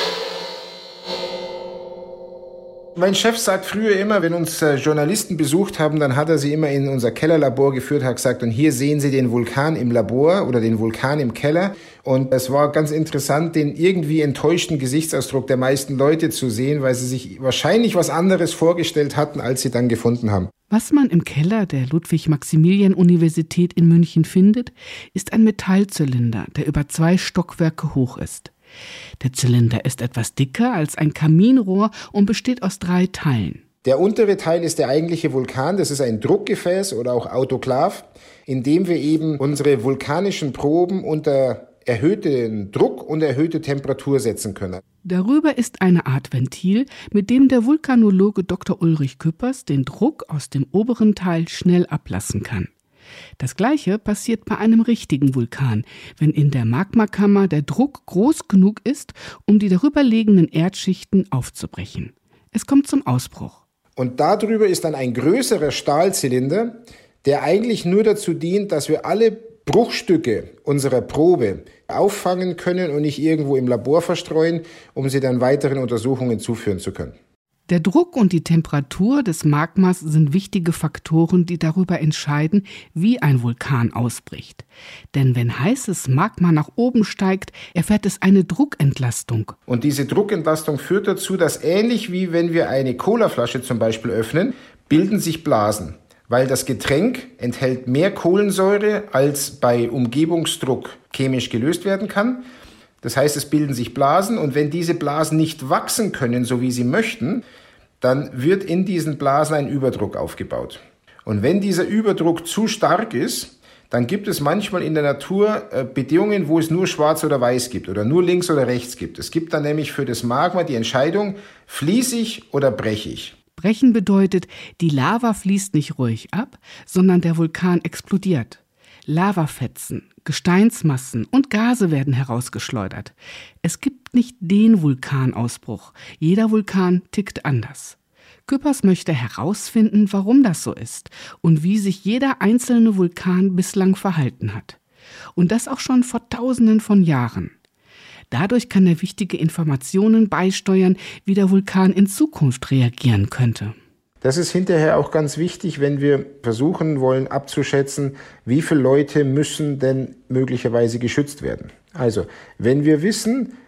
Mein Chef sagt früher immer, wenn uns äh, Journalisten besucht haben, dann hat er sie immer in unser Kellerlabor geführt, hat gesagt, und hier sehen Sie den Vulkan im Labor oder den Vulkan im Keller. Und es war ganz interessant, den irgendwie enttäuschten Gesichtsausdruck der meisten Leute zu sehen, weil sie sich wahrscheinlich was anderes vorgestellt hatten, als sie dann gefunden haben. Was man im Keller der Ludwig-Maximilian-Universität in München findet, ist ein Metallzylinder, der über zwei Stockwerke hoch ist. Der Zylinder ist etwas dicker als ein Kaminrohr und besteht aus drei Teilen. Der untere Teil ist der eigentliche Vulkan, das ist ein Druckgefäß oder auch Autoklav, in dem wir eben unsere vulkanischen Proben unter erhöhten Druck und erhöhte Temperatur setzen können. Darüber ist eine Art Ventil, mit dem der Vulkanologe Doktor Ulrich Küppers den Druck aus dem oberen Teil schnell ablassen kann. Das Gleiche passiert bei einem richtigen Vulkan, wenn in der Magmakammer der Druck groß genug ist, um die darüberliegenden Erdschichten aufzubrechen. Es kommt zum Ausbruch. Und darüber ist dann ein größerer Stahlzylinder, der eigentlich nur dazu dient, dass wir alle Bruchstücke unserer Probe auffangen können und nicht irgendwo im Labor verstreuen, um sie dann weiteren Untersuchungen zuführen zu können. Der Druck und die Temperatur des Magmas sind wichtige Faktoren, die darüber entscheiden, wie ein Vulkan ausbricht. Denn wenn heißes Magma nach oben steigt, erfährt es eine Druckentlastung. Und diese Druckentlastung führt dazu, dass ähnlich wie wenn wir eine Colaflasche zum Beispiel öffnen, bilden sich Blasen. Weil das Getränk enthält mehr Kohlensäure, als bei Umgebungsdruck chemisch gelöst werden kann. Das heißt, es bilden sich Blasen und wenn diese Blasen nicht wachsen können, so wie sie möchten, dann wird in diesen Blasen ein Überdruck aufgebaut. Und wenn dieser Überdruck zu stark ist, dann gibt es manchmal in der Natur äh, Bedingungen, wo es nur schwarz oder weiß gibt oder nur links oder rechts gibt. Es gibt dann nämlich für das Magma die Entscheidung, fließig oder brechig. Brechen bedeutet, die Lava fließt nicht ruhig ab, sondern der Vulkan explodiert. Lavafetzen, Gesteinsmassen und Gase werden herausgeschleudert. Es gibt nicht den Vulkanausbruch. Jeder Vulkan tickt anders. Küppers möchte herausfinden, warum das so ist und wie sich jeder einzelne Vulkan bislang verhalten hat. Und das auch schon vor Tausenden von Jahren. Dadurch kann er wichtige Informationen beisteuern, wie der Vulkan in Zukunft reagieren könnte. Das ist hinterher auch ganz wichtig, wenn wir versuchen wollen abzuschätzen, wie viele Leute müssen denn möglicherweise geschützt werden. Also, wenn wir wissen,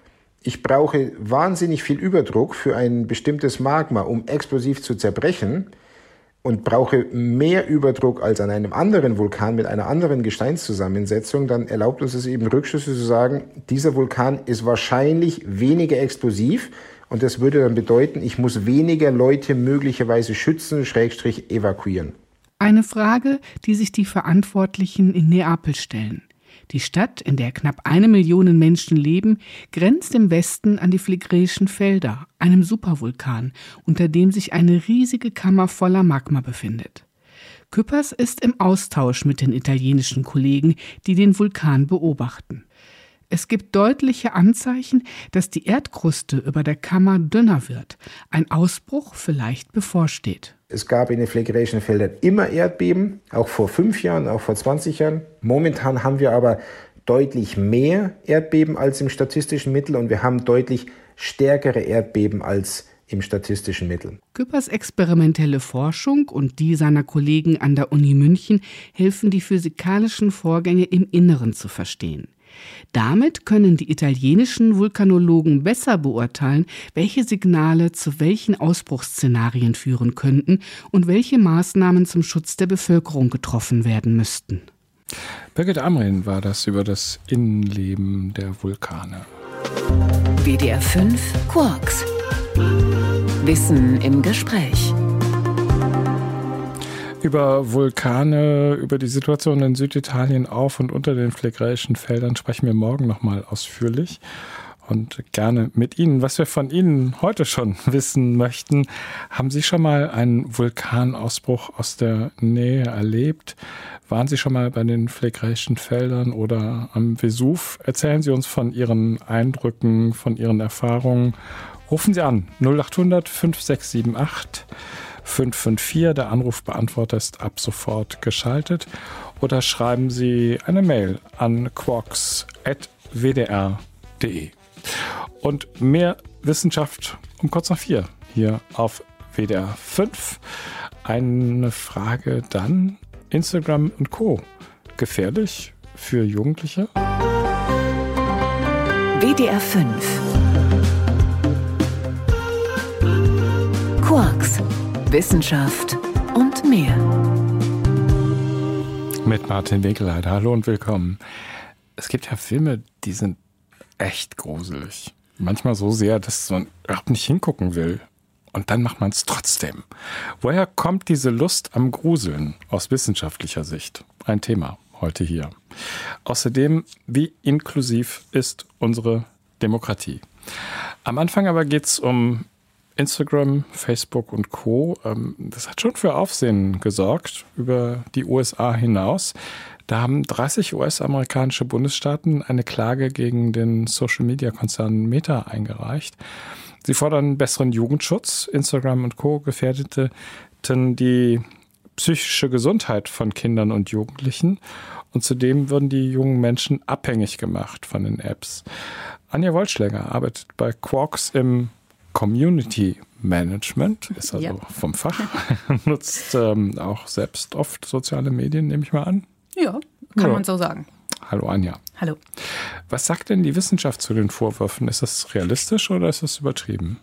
ich brauche wahnsinnig viel Überdruck für ein bestimmtes Magma, um explosiv zu zerbrechen, und brauche mehr Überdruck als an einem anderen Vulkan mit einer anderen Gesteinszusammensetzung, dann erlaubt uns es eben Rückschlüsse zu sagen, dieser Vulkan ist wahrscheinlich weniger explosiv, und das würde dann bedeuten, ich muss weniger Leute möglicherweise schützen, Schrägstrich evakuieren. Eine Frage, die sich die Verantwortlichen in Neapel stellen. Die Stadt, in der knapp eine Million Menschen leben, grenzt im Westen an die Phlegräischen Felder, einem Supervulkan, unter dem sich eine riesige Kammer voller Magma befindet. Küppers ist im Austausch mit den italienischen Kollegen, die den Vulkan beobachten. Es gibt deutliche Anzeichen, dass die Erdkruste über der Kammer dünner wird. Ein Ausbruch vielleicht bevorsteht. Es gab in den Phlegräischen Feldern immer Erdbeben, auch vor fünf Jahren, auch vor zwanzig Jahren. Momentan haben wir aber deutlich mehr Erdbeben als im statistischen Mittel, und wir haben deutlich stärkere Erdbeben als im statistischen Mittel. Küppers experimentelle Forschung und die seiner Kollegen an der Uni München helfen, die physikalischen Vorgänge im Inneren zu verstehen. Damit können die italienischen Vulkanologen besser beurteilen, welche Signale zu welchen Ausbruchsszenarien führen könnten und welche Maßnahmen zum Schutz der Bevölkerung getroffen werden müssten. Birgit Amrin war das über das Innenleben der Vulkane. W D R fünf Quarks. Wissen im Gespräch. Über Vulkane, über die Situation in Süditalien auf und unter den Phlegräischen Feldern sprechen wir morgen nochmal ausführlich und gerne mit Ihnen. Was wir von Ihnen heute schon wissen möchten, haben Sie schon mal einen Vulkanausbruch aus der Nähe erlebt? Waren Sie schon mal bei den Phlegräischen Feldern oder am Vesuv? Erzählen Sie uns von Ihren Eindrücken, von Ihren Erfahrungen. Rufen Sie an null acht hundert fünf sechs sieben acht fünf fünf vier, der Anrufbeantworter ist ab sofort geschaltet, oder schreiben Sie eine Mail an quarks at w d r punkt d e. Und mehr Wissenschaft um kurz nach vier hier auf W D R fünf. Eine Frage dann: Instagram und Co. gefährlich für Jugendliche? W D R fünf Quarks, Wissenschaft und mehr. Mit Martin Winkelheide. Hallo und willkommen. Es gibt ja Filme, die sind echt gruselig. Manchmal so sehr, dass man überhaupt nicht hingucken will. Und dann macht man es trotzdem. Woher kommt diese Lust am Gruseln aus wissenschaftlicher Sicht? Ein Thema heute hier. Außerdem, wie inklusiv ist unsere Demokratie? Am Anfang aber geht es um Instagram, Facebook und Co. Das hat schon für Aufsehen gesorgt über die U S A hinaus. Da haben dreißig U S-amerikanische Bundesstaaten eine Klage gegen den Social-Media-Konzern Meta eingereicht. Sie fordern besseren Jugendschutz. Instagram und Co. gefährdeten die psychische Gesundheit von Kindern und Jugendlichen. Und zudem würden die jungen Menschen abhängig gemacht von den Apps. Anja Wollschläger arbeitet bei Quarks im Community Management, ist also ja. vom Fach, nutzt ähm, auch selbst oft soziale Medien, nehme ich mal an. Ja, kann ja. man so sagen. Hallo Anja. Hallo. Was sagt denn die Wissenschaft zu den Vorwürfen? Ist das realistisch oder ist das übertrieben?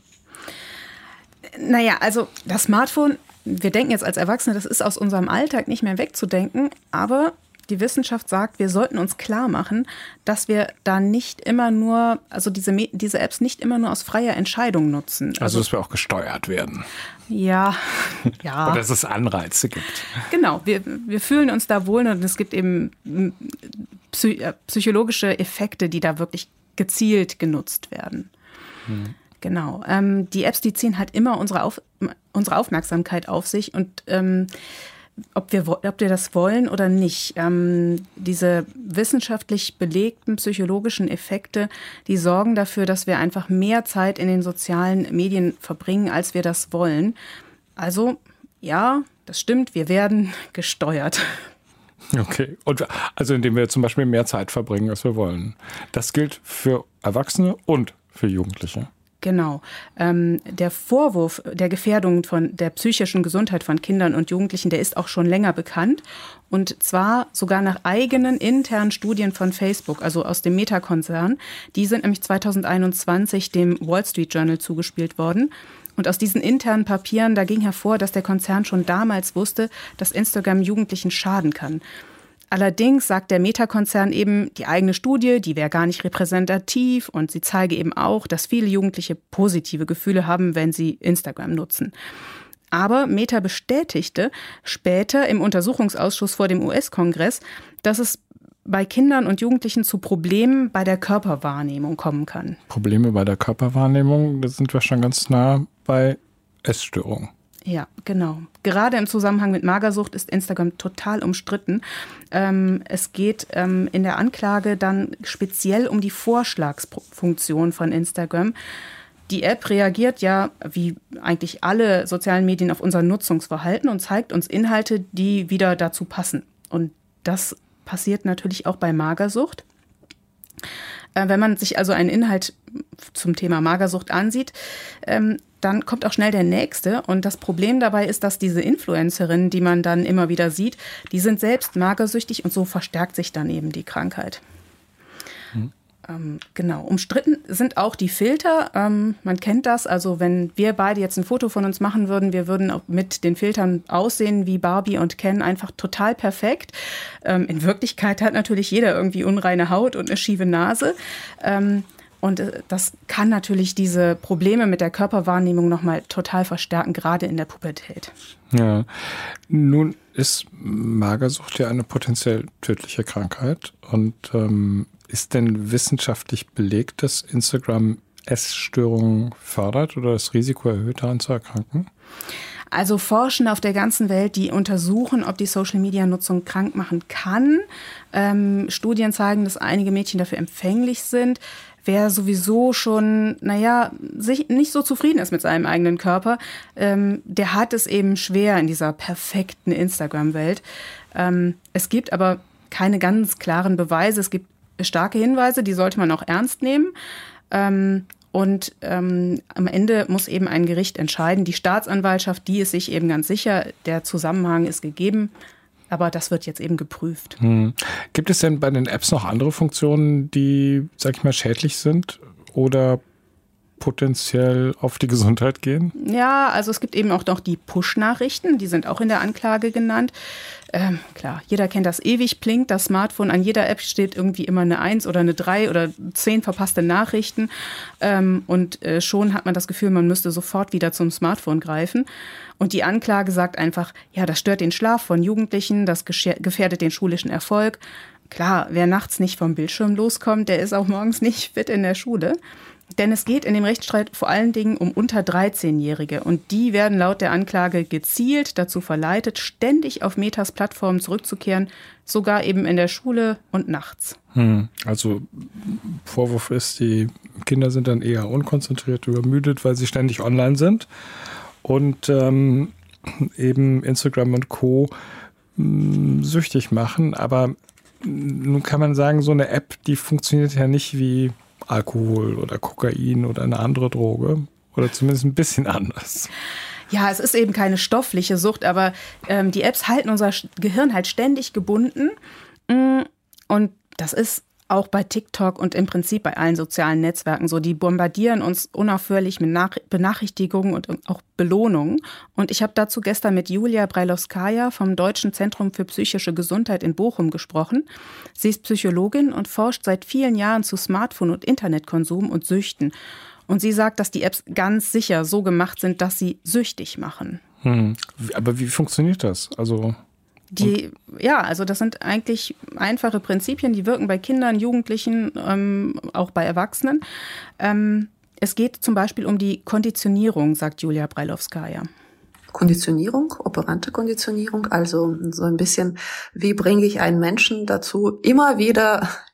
Naja, also das Smartphone, wir denken jetzt als Erwachsene, das ist aus unserem Alltag nicht mehr wegzudenken, aber die Wissenschaft sagt, wir sollten uns klar machen, dass wir da nicht immer nur, also diese, diese Apps nicht immer nur aus freier Entscheidung nutzen. Also, also dass wir auch gesteuert werden. Ja, ja. Und dass es Anreize gibt. Genau, wir, wir fühlen uns da wohl und es gibt eben psychologische Effekte, die da wirklich gezielt genutzt werden. Hm. Genau. Ähm, die Apps, die ziehen halt immer unsere, auf, unsere Aufmerksamkeit auf sich und ähm, Ob wir, ob wir das wollen oder nicht. Ähm, diese wissenschaftlich belegten psychologischen Effekte, die sorgen dafür, dass wir einfach mehr Zeit in den sozialen Medien verbringen, als wir das wollen. Also, ja, das stimmt, wir werden gesteuert. Okay, und also indem wir zum Beispiel mehr Zeit verbringen, als wir wollen. Das gilt für Erwachsene und für Jugendliche. Genau. Ähm, der Vorwurf der Gefährdung von der psychischen Gesundheit von Kindern und Jugendlichen, der ist auch schon länger bekannt. Und zwar sogar nach eigenen internen Studien von Facebook, also aus dem Meta-Konzern. Die sind nämlich zweitausendeinundzwanzig dem Wall Street Journal zugespielt worden. Und aus diesen internen Papieren, da ging hervor, dass der Konzern schon damals wusste, dass Instagram Jugendlichen schaden kann. Allerdings sagt der Meta-Konzern eben, die eigene Studie, die wäre gar nicht repräsentativ und sie zeige eben auch, dass viele Jugendliche positive Gefühle haben, wenn sie Instagram nutzen. Aber Meta bestätigte später im Untersuchungsausschuss vor dem U S-Kongress, dass es bei Kindern und Jugendlichen zu Problemen bei der Körperwahrnehmung kommen kann. Probleme bei der Körperwahrnehmung, da sind wir schon ganz nah bei Essstörungen. Ja, genau. Gerade im Zusammenhang mit Magersucht ist Instagram total umstritten. Ähm, es geht ähm, in der Anklage dann speziell um die Vorschlagsfunktion von Instagram. Die App reagiert ja, wie eigentlich alle sozialen Medien, auf unser Nutzungsverhalten und zeigt uns Inhalte, die wieder dazu passen. Und das passiert natürlich auch bei Magersucht. Äh, wenn man sich also einen Inhalt zum Thema Magersucht ansieht, ähm, dann kommt auch schnell der nächste. Und das Problem dabei ist, dass diese Influencerinnen, die man dann immer wieder sieht, die sind selbst magersüchtig und so verstärkt sich dann eben die Krankheit. Hm. Ähm, genau. Umstritten sind auch die Filter. Ähm, man kennt das. Also wenn wir beide jetzt ein Foto von uns machen würden, wir würden auch mit den Filtern aussehen wie Barbie und Ken, einfach total perfekt. Ähm, in Wirklichkeit hat natürlich jeder irgendwie unreine Haut und eine schiefe Nase. Ähm, Und das kann natürlich diese Probleme mit der Körperwahrnehmung nochmal total verstärken, gerade in der Pubertät. Ja, nun ist Magersucht ja eine potenziell tödliche Krankheit. Und ähm, ist denn wissenschaftlich belegt, dass Instagram Essstörungen fördert oder das Risiko erhöht, daran zu erkranken? Also Forschende auf der ganzen Welt, die untersuchen, ob die Social-Media-Nutzung krank machen kann. Ähm, Studien zeigen, dass einige Mädchen dafür empfänglich sind. Wer sowieso schon, naja, sich nicht so zufrieden ist mit seinem eigenen Körper, ähm, der hat es eben schwer in dieser perfekten Instagram-Welt. Ähm, es gibt aber keine ganz klaren Beweise. Es gibt starke Hinweise, die sollte man auch ernst nehmen. Ähm, und ähm, am Ende muss eben ein Gericht entscheiden. Die Staatsanwaltschaft, die ist sich eben ganz sicher, der Zusammenhang ist gegeben. Aber das wird jetzt eben geprüft. Hm. Gibt es denn bei den Apps noch andere Funktionen, die, sag ich mal, schädlich sind oder potenziell auf die Gesundheit gehen? Ja, also es gibt eben auch noch die Push-Nachrichten, die sind auch in der Anklage genannt. Ähm, klar, jeder kennt das ewig blinkt, das Smartphone. An jeder App steht irgendwie immer eine eins oder eine drei oder zehn verpasste Nachrichten. Ähm, und äh, schon hat man das Gefühl, man müsste sofort wieder zum Smartphone greifen. Und die Anklage sagt einfach, ja, das stört den Schlaf von Jugendlichen, das gefährdet den schulischen Erfolg. Klar, wer nachts nicht vom Bildschirm loskommt, der ist auch morgens nicht fit in der Schule. Denn es geht in dem Rechtsstreit vor allen Dingen um unter dreizehnjährige. Und die werden laut der Anklage gezielt dazu verleitet, ständig auf Metas Plattformen zurückzukehren, sogar eben in der Schule und nachts. Hm, also Vorwurf ist, die Kinder sind dann eher unkonzentriert, übermüdet, weil sie ständig online sind. Und ähm, eben Instagram und Co. mh, süchtig machen. Aber nun kann man sagen, so eine App, die funktioniert ja nicht wie Alkohol oder Kokain oder eine andere Droge oder zumindest ein bisschen anders. Ja, es ist eben keine stoffliche Sucht, aber ähm, die Apps halten unser Gehirn halt ständig gebunden. Und das ist auch bei TikTok und im Prinzip bei allen sozialen Netzwerken so. Die bombardieren uns unaufhörlich mit Nach- Benachrichtigungen und auch Belohnungen. Und ich habe dazu gestern mit Julia Breilowskaja vom Deutschen Zentrum für psychische Gesundheit in Bochum gesprochen. Sie ist Psychologin und forscht seit vielen Jahren zu Smartphone- und Internetkonsum und Süchten. Und sie sagt, dass die Apps ganz sicher so gemacht sind, dass sie süchtig machen. Hm. Aber wie funktioniert das? Also Die, ja, also das sind eigentlich einfache Prinzipien, die wirken bei Kindern, Jugendlichen, ähm, auch bei Erwachsenen. Ähm, es geht zum Beispiel um die Konditionierung, sagt Julia Breilowskaja. Konditionierung, operante Konditionierung, also so ein bisschen, wie bringe ich einen Menschen dazu, immer wieder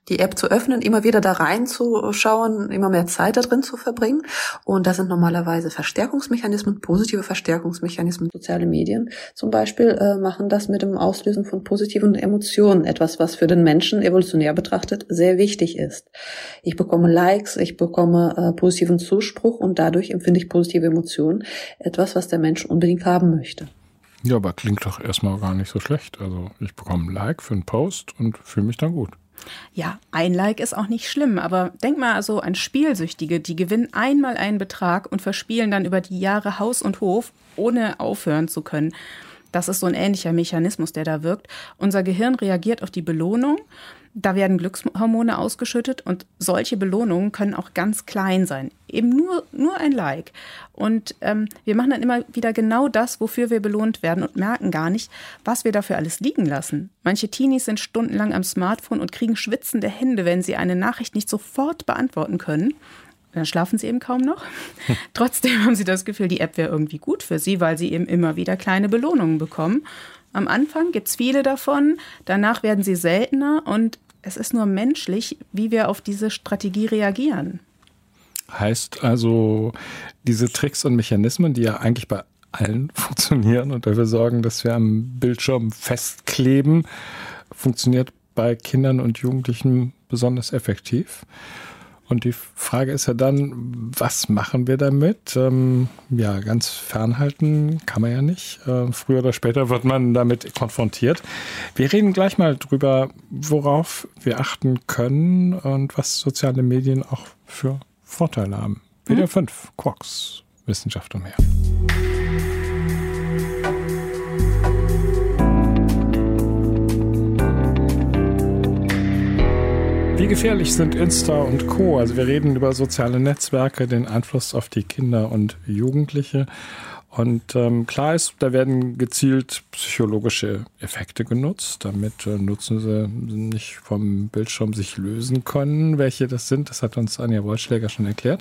die App zu öffnen, immer wieder da reinzuschauen, immer mehr Zeit da drin zu verbringen. Und das sind normalerweise Verstärkungsmechanismen, positive Verstärkungsmechanismen. Soziale Medien zum Beispiel äh, machen das mit dem Auslösen von positiven Emotionen, etwas, was für den Menschen evolutionär betrachtet sehr wichtig ist. Ich bekomme Likes, ich bekomme äh, positiven Zuspruch und dadurch empfinde ich positive Emotionen, etwas, was der Mensch unbedingt haben möchte. Ja, aber klingt doch erstmal gar nicht so schlecht. Also ich bekomme ein Like für einen Post und fühle mich dann gut. Ja, ein Like ist auch nicht schlimm, aber denk mal also an Spielsüchtige, die gewinnen einmal einen Betrag und verspielen dann über die Jahre Haus und Hof, ohne aufhören zu können. Das ist so ein ähnlicher Mechanismus, der da wirkt. Unser Gehirn reagiert auf die Belohnung. Da werden Glückshormone ausgeschüttet und solche Belohnungen können auch ganz klein sein. Eben nur, nur ein Like. Und ähm, wir machen dann immer wieder genau das, wofür wir belohnt werden und merken gar nicht, was wir dafür alles liegen lassen. Manche Teenies sind stundenlang am Smartphone und kriegen schwitzende Hände, wenn sie eine Nachricht nicht sofort beantworten können. Dann schlafen sie eben kaum noch. Hm. Trotzdem haben sie das Gefühl, die App wäre irgendwie gut für sie, weil sie eben immer wieder kleine Belohnungen bekommen. Am Anfang gibt es viele davon, danach werden sie seltener und es ist nur menschlich, wie wir auf diese Strategie reagieren. Heißt also, diese Tricks und Mechanismen, die ja eigentlich bei allen funktionieren und dafür sorgen, dass wir am Bildschirm festkleben, funktioniert bei Kindern und Jugendlichen besonders effektiv. Und die Frage ist ja dann, was machen wir damit? Ähm, ja, ganz fernhalten kann man ja nicht. Äh, früher oder später wird man damit konfrontiert. Wir reden gleich mal drüber, worauf wir achten können und was soziale Medien auch für Vorteile haben. W D R fünf, Quarks, Wissenschaft und mehr. Wie gefährlich sind Insta und Co.? Also wir reden über soziale Netzwerke, den Einfluss auf die Kinder und Jugendliche. Und ähm, klar ist, da werden gezielt psychologische Effekte genutzt, damit äh, Nutzen sie nicht vom Bildschirm sich lösen können. Welche das sind, das hat uns Anja Wollschläger schon erklärt.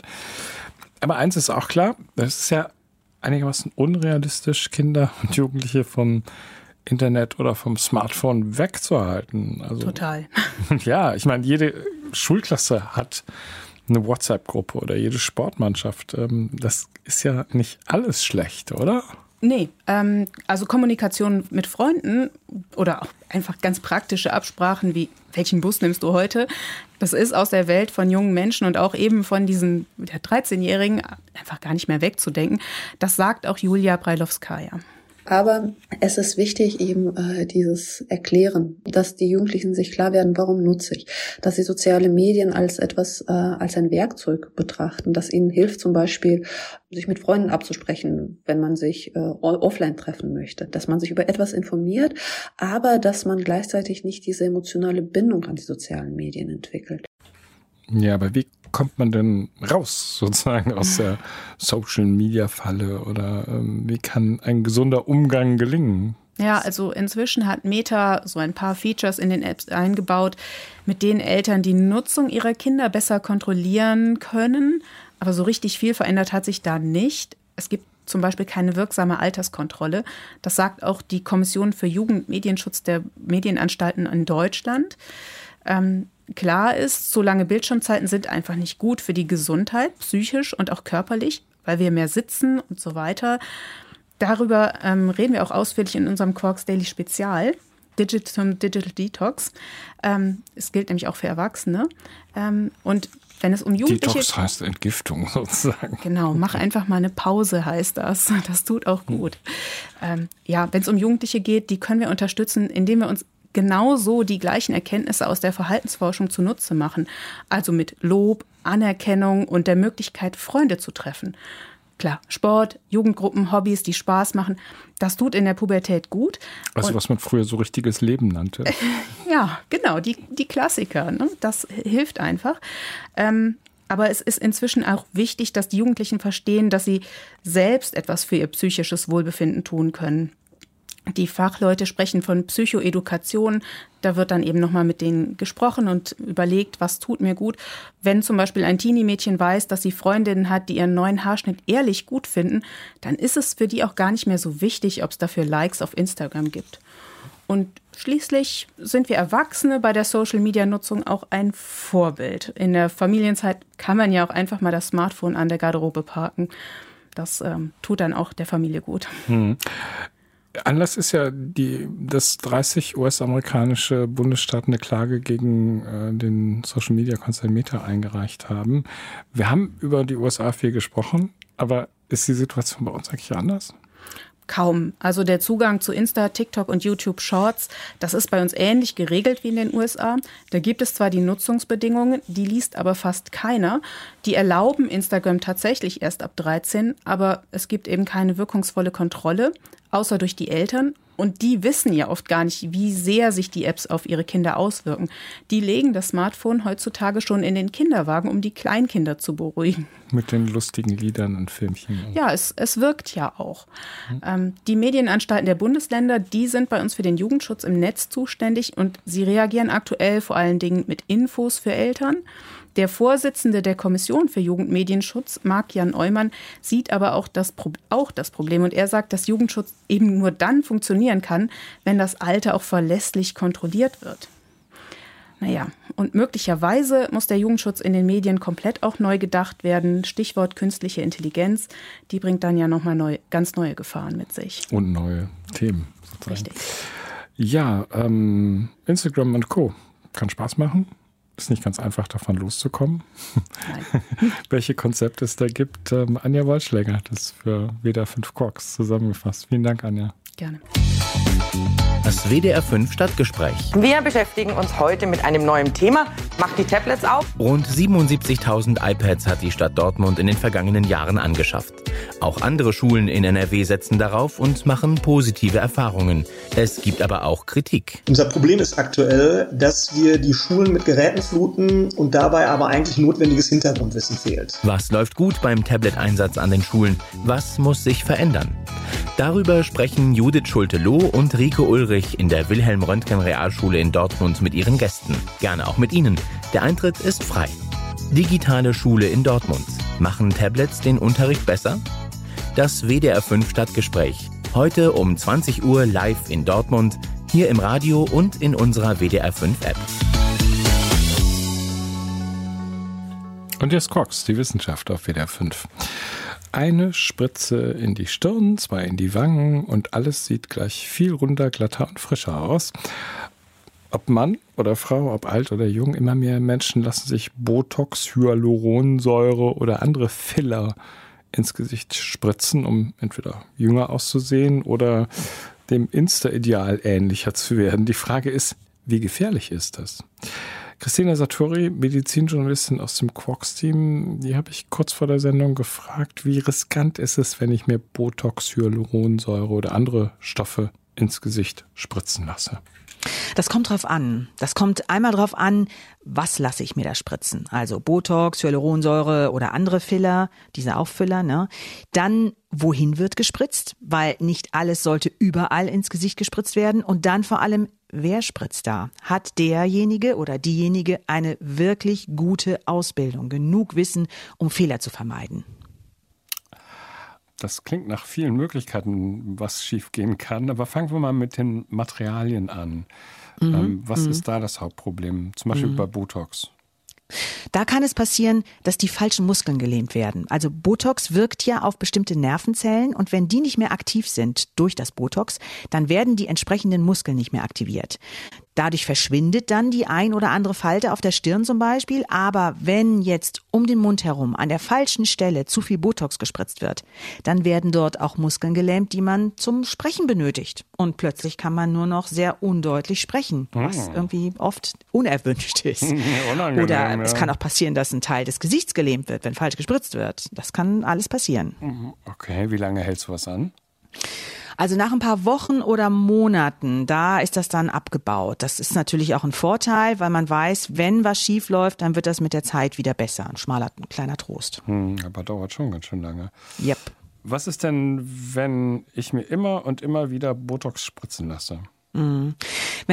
Aber eins ist auch klar, das ist ja einigermaßen unrealistisch, Kinder und Jugendliche vom Internet oder vom Smartphone wegzuhalten. Also, total. Ja, ich meine, jede Schulklasse hat eine WhatsApp-Gruppe oder jede Sportmannschaft. Das ist ja nicht alles schlecht, oder? Nee, ähm, also Kommunikation mit Freunden oder auch einfach ganz praktische Absprachen wie, welchen Bus nimmst du heute? Das ist aus der Welt von jungen Menschen und auch eben von diesen der dreizehnjährigen einfach gar nicht mehr wegzudenken. Das sagt auch Julia Breilowskaja. Aber es ist wichtig, eben äh, dieses Erklären, dass die Jugendlichen sich klar werden, warum nutze ich, dass sie soziale Medien als etwas, äh, als ein Werkzeug betrachten, das ihnen hilft, zum Beispiel sich mit Freunden abzusprechen, wenn man sich äh, offline treffen möchte, dass man sich über etwas informiert, aber dass man gleichzeitig nicht diese emotionale Bindung an die sozialen Medien entwickelt. Ja, aber wie kommt man denn raus sozusagen aus der Social-Media-Falle oder ähm, wie kann ein gesunder Umgang gelingen? Ja, also inzwischen hat Meta so ein paar Features in den Apps eingebaut, mit denen Eltern die Nutzung ihrer Kinder besser kontrollieren können. Aber so richtig viel verändert hat sich da nicht. Es gibt zum Beispiel keine wirksame Alterskontrolle. Das sagt auch die Kommission für Jugendmedienschutz der Medienanstalten in Deutschland. Ähm, Klar ist, so lange Bildschirmzeiten sind einfach nicht gut für die Gesundheit, psychisch und auch körperlich, weil wir mehr sitzen und so weiter. Darüber ähm, reden wir auch ausführlich in unserem Quarks Daily Spezial, Digital, Digital Detox. Ähm, es gilt nämlich auch für Erwachsene. Ähm, und wenn es um Jugendliche... Detox heißt Entgiftung sozusagen. Genau, mach einfach mal eine Pause, heißt das. Das tut auch gut. Ähm, ja, wenn es um Jugendliche geht, die können wir unterstützen, indem wir uns genauso die gleichen Erkenntnisse aus der Verhaltensforschung zunutze machen. Also mit Lob, Anerkennung und der Möglichkeit, Freunde zu treffen. Klar, Sport, Jugendgruppen, Hobbys, die Spaß machen, das tut in der Pubertät gut. Also und, was man früher so richtiges Leben nannte. Ja, genau, die, die Klassiker, ne? Das hilft einfach. Ähm, aber es ist inzwischen auch wichtig, dass die Jugendlichen verstehen, dass sie selbst etwas für ihr psychisches Wohlbefinden tun können. Die Fachleute sprechen von Psychoedukation. Da wird dann eben nochmal mit denen gesprochen und überlegt, was tut mir gut. Wenn zum Beispiel ein Teenie-Mädchen weiß, dass sie Freundinnen hat, die ihren neuen Haarschnitt ehrlich gut finden, dann ist es für die auch gar nicht mehr so wichtig, ob es dafür Likes auf Instagram gibt. Und schließlich sind wir Erwachsene bei der Social-Media-Nutzung auch ein Vorbild. In der Familienzeit kann man ja auch einfach mal das Smartphone an der Garderobe parken. Das ähm, tut dann auch der Familie gut. Hm. Anlass ist ja, die, dass dreißig U S-amerikanische Bundesstaaten eine Klage gegen äh, den Social-Media-Konzern Meta eingereicht haben. Wir haben über die U S A viel gesprochen, aber ist die Situation bei uns eigentlich anders? Kaum. Also der Zugang zu Insta, TikTok und YouTube Shorts, das ist bei uns ähnlich geregelt wie in den U S A. Da gibt es zwar die Nutzungsbedingungen, die liest aber fast keiner. Die erlauben Instagram tatsächlich erst ab dreizehn, aber es gibt eben keine wirkungsvolle Kontrolle, außer durch die Eltern. Und die wissen ja oft gar nicht, wie sehr sich die Apps auf ihre Kinder auswirken. Die legen das Smartphone heutzutage schon in den Kinderwagen, um die Kleinkinder zu beruhigen. Mit den lustigen Liedern und Filmchen. Ja, es, es wirkt ja auch. Mhm. Ähm, die Medienanstalten der Bundesländer, die sind bei uns für den Jugendschutz im Netz zuständig und sie reagieren aktuell vor allen Dingen mit Infos für Eltern. Der Vorsitzende der Kommission für Jugendmedienschutz, Marc-Jan Eumann, sieht aber auch das, Pro- auch das Problem. Und er sagt, dass Jugendschutz eben nur dann funktionieren kann, wenn das Alter auch verlässlich kontrolliert wird. Naja, und möglicherweise muss der Jugendschutz in den Medien komplett auch neu gedacht werden. Stichwort künstliche Intelligenz, die bringt dann ja nochmal neu, ganz neue Gefahren mit sich. Und neue Themen sozusagen. Richtig. Ja, ähm, Instagram und Co. kann Spaß machen. Ist nicht ganz einfach, davon loszukommen. Nein. Welche Konzepte es da gibt. Ähm, Anja Wollschläger hat das für W D R fünf Quarks zusammengefasst. Vielen Dank, Anja. Gerne. Das W D R fünf Stadtgespräch. Wir beschäftigen uns heute mit einem neuen Thema. Macht die Tablets auf. Rund siebenundsiebzigtausend iPads hat die Stadt Dortmund in den vergangenen Jahren angeschafft. Auch andere Schulen in N R W setzen darauf und machen positive Erfahrungen. Es gibt aber auch Kritik. Unser Problem ist aktuell, dass wir die Schulen mit Geräten fluten und dabei aber eigentlich notwendiges Hintergrundwissen fehlt. Was läuft gut beim Tablet-Einsatz an den Schulen? Was muss sich verändern? Darüber sprechen Judith Schulte-Loh und Rike Ulrich in der Wilhelm-Röntgen-Realschule in Dortmund mit ihren Gästen. Gerne auch mit Ihnen. Der Eintritt ist frei. Digitale Schule in Dortmund. Machen Tablets den Unterricht besser? Das W D R fünf Stadtgespräch. Heute um zwanzig Uhr live in Dortmund, hier im Radio und in unserer W D R fünf App. Und jetzt Cox, die Wissenschaft auf W D R fünf. Eine Spritze in die Stirn, zwei in die Wangen und alles sieht gleich viel runder, glatter und frischer aus. Ob Mann oder Frau, ob alt oder jung, immer mehr Menschen lassen sich Botox, Hyaluronsäure oder andere Filler ins Gesicht spritzen, um entweder jünger auszusehen oder dem Insta-Ideal ähnlicher zu werden. Die Frage ist, wie gefährlich ist das? Christina Sartori, Medizinjournalistin aus dem Quarks-Team, die habe ich kurz vor der Sendung gefragt, wie riskant ist es, wenn ich mir Botox, Hyaluronsäure oder andere Stoffe ins Gesicht spritzen lasse? Das kommt drauf an. Das kommt einmal drauf an, was lasse ich mir da spritzen. Also Botox, Hyaluronsäure oder andere Filler, diese Auffiller, ne? Dann, wohin wird gespritzt? Weil nicht alles sollte überall ins Gesicht gespritzt werden. Und dann vor allem, wer spritzt da? Hat derjenige oder diejenige eine wirklich gute Ausbildung, genug Wissen, um Fehler zu vermeiden? Das klingt nach vielen Möglichkeiten, was schiefgehen kann. Aber fangen wir mal mit den Materialien an. Mhm. Ähm, was mhm. ist da das Hauptproblem? Zum Beispiel mhm. bei Botox. Da kann es passieren, dass die falschen Muskeln gelähmt werden. Also Botox wirkt ja auf bestimmte Nervenzellen und wenn die nicht mehr aktiv sind durch das Botox, dann werden die entsprechenden Muskeln nicht mehr aktiviert. Dadurch verschwindet dann die ein oder andere Falte auf der Stirn zum Beispiel. Aber wenn jetzt um den Mund herum an der falschen Stelle zu viel Botox gespritzt wird, dann werden dort auch Muskeln gelähmt, die man zum Sprechen benötigt. Und plötzlich kann man nur noch sehr undeutlich sprechen, was irgendwie oft unerwünscht ist. Unangenehm, oder ja. es kann auch passieren, dass ein Teil des Gesichts gelähmt wird, wenn falsch gespritzt wird. Das kann alles passieren. Okay, wie lange hält sowas an? Also nach ein paar Wochen oder Monaten, da ist das dann abgebaut. Das ist natürlich auch ein Vorteil, weil man weiß, wenn was schief läuft, dann wird das mit der Zeit wieder besser. Ein schmaler, ein kleiner Trost. Hm, aber dauert schon ganz schön lange. Yep. Was ist denn, wenn ich mir immer und immer wieder Botox spritzen lasse? Mhm. Wenn man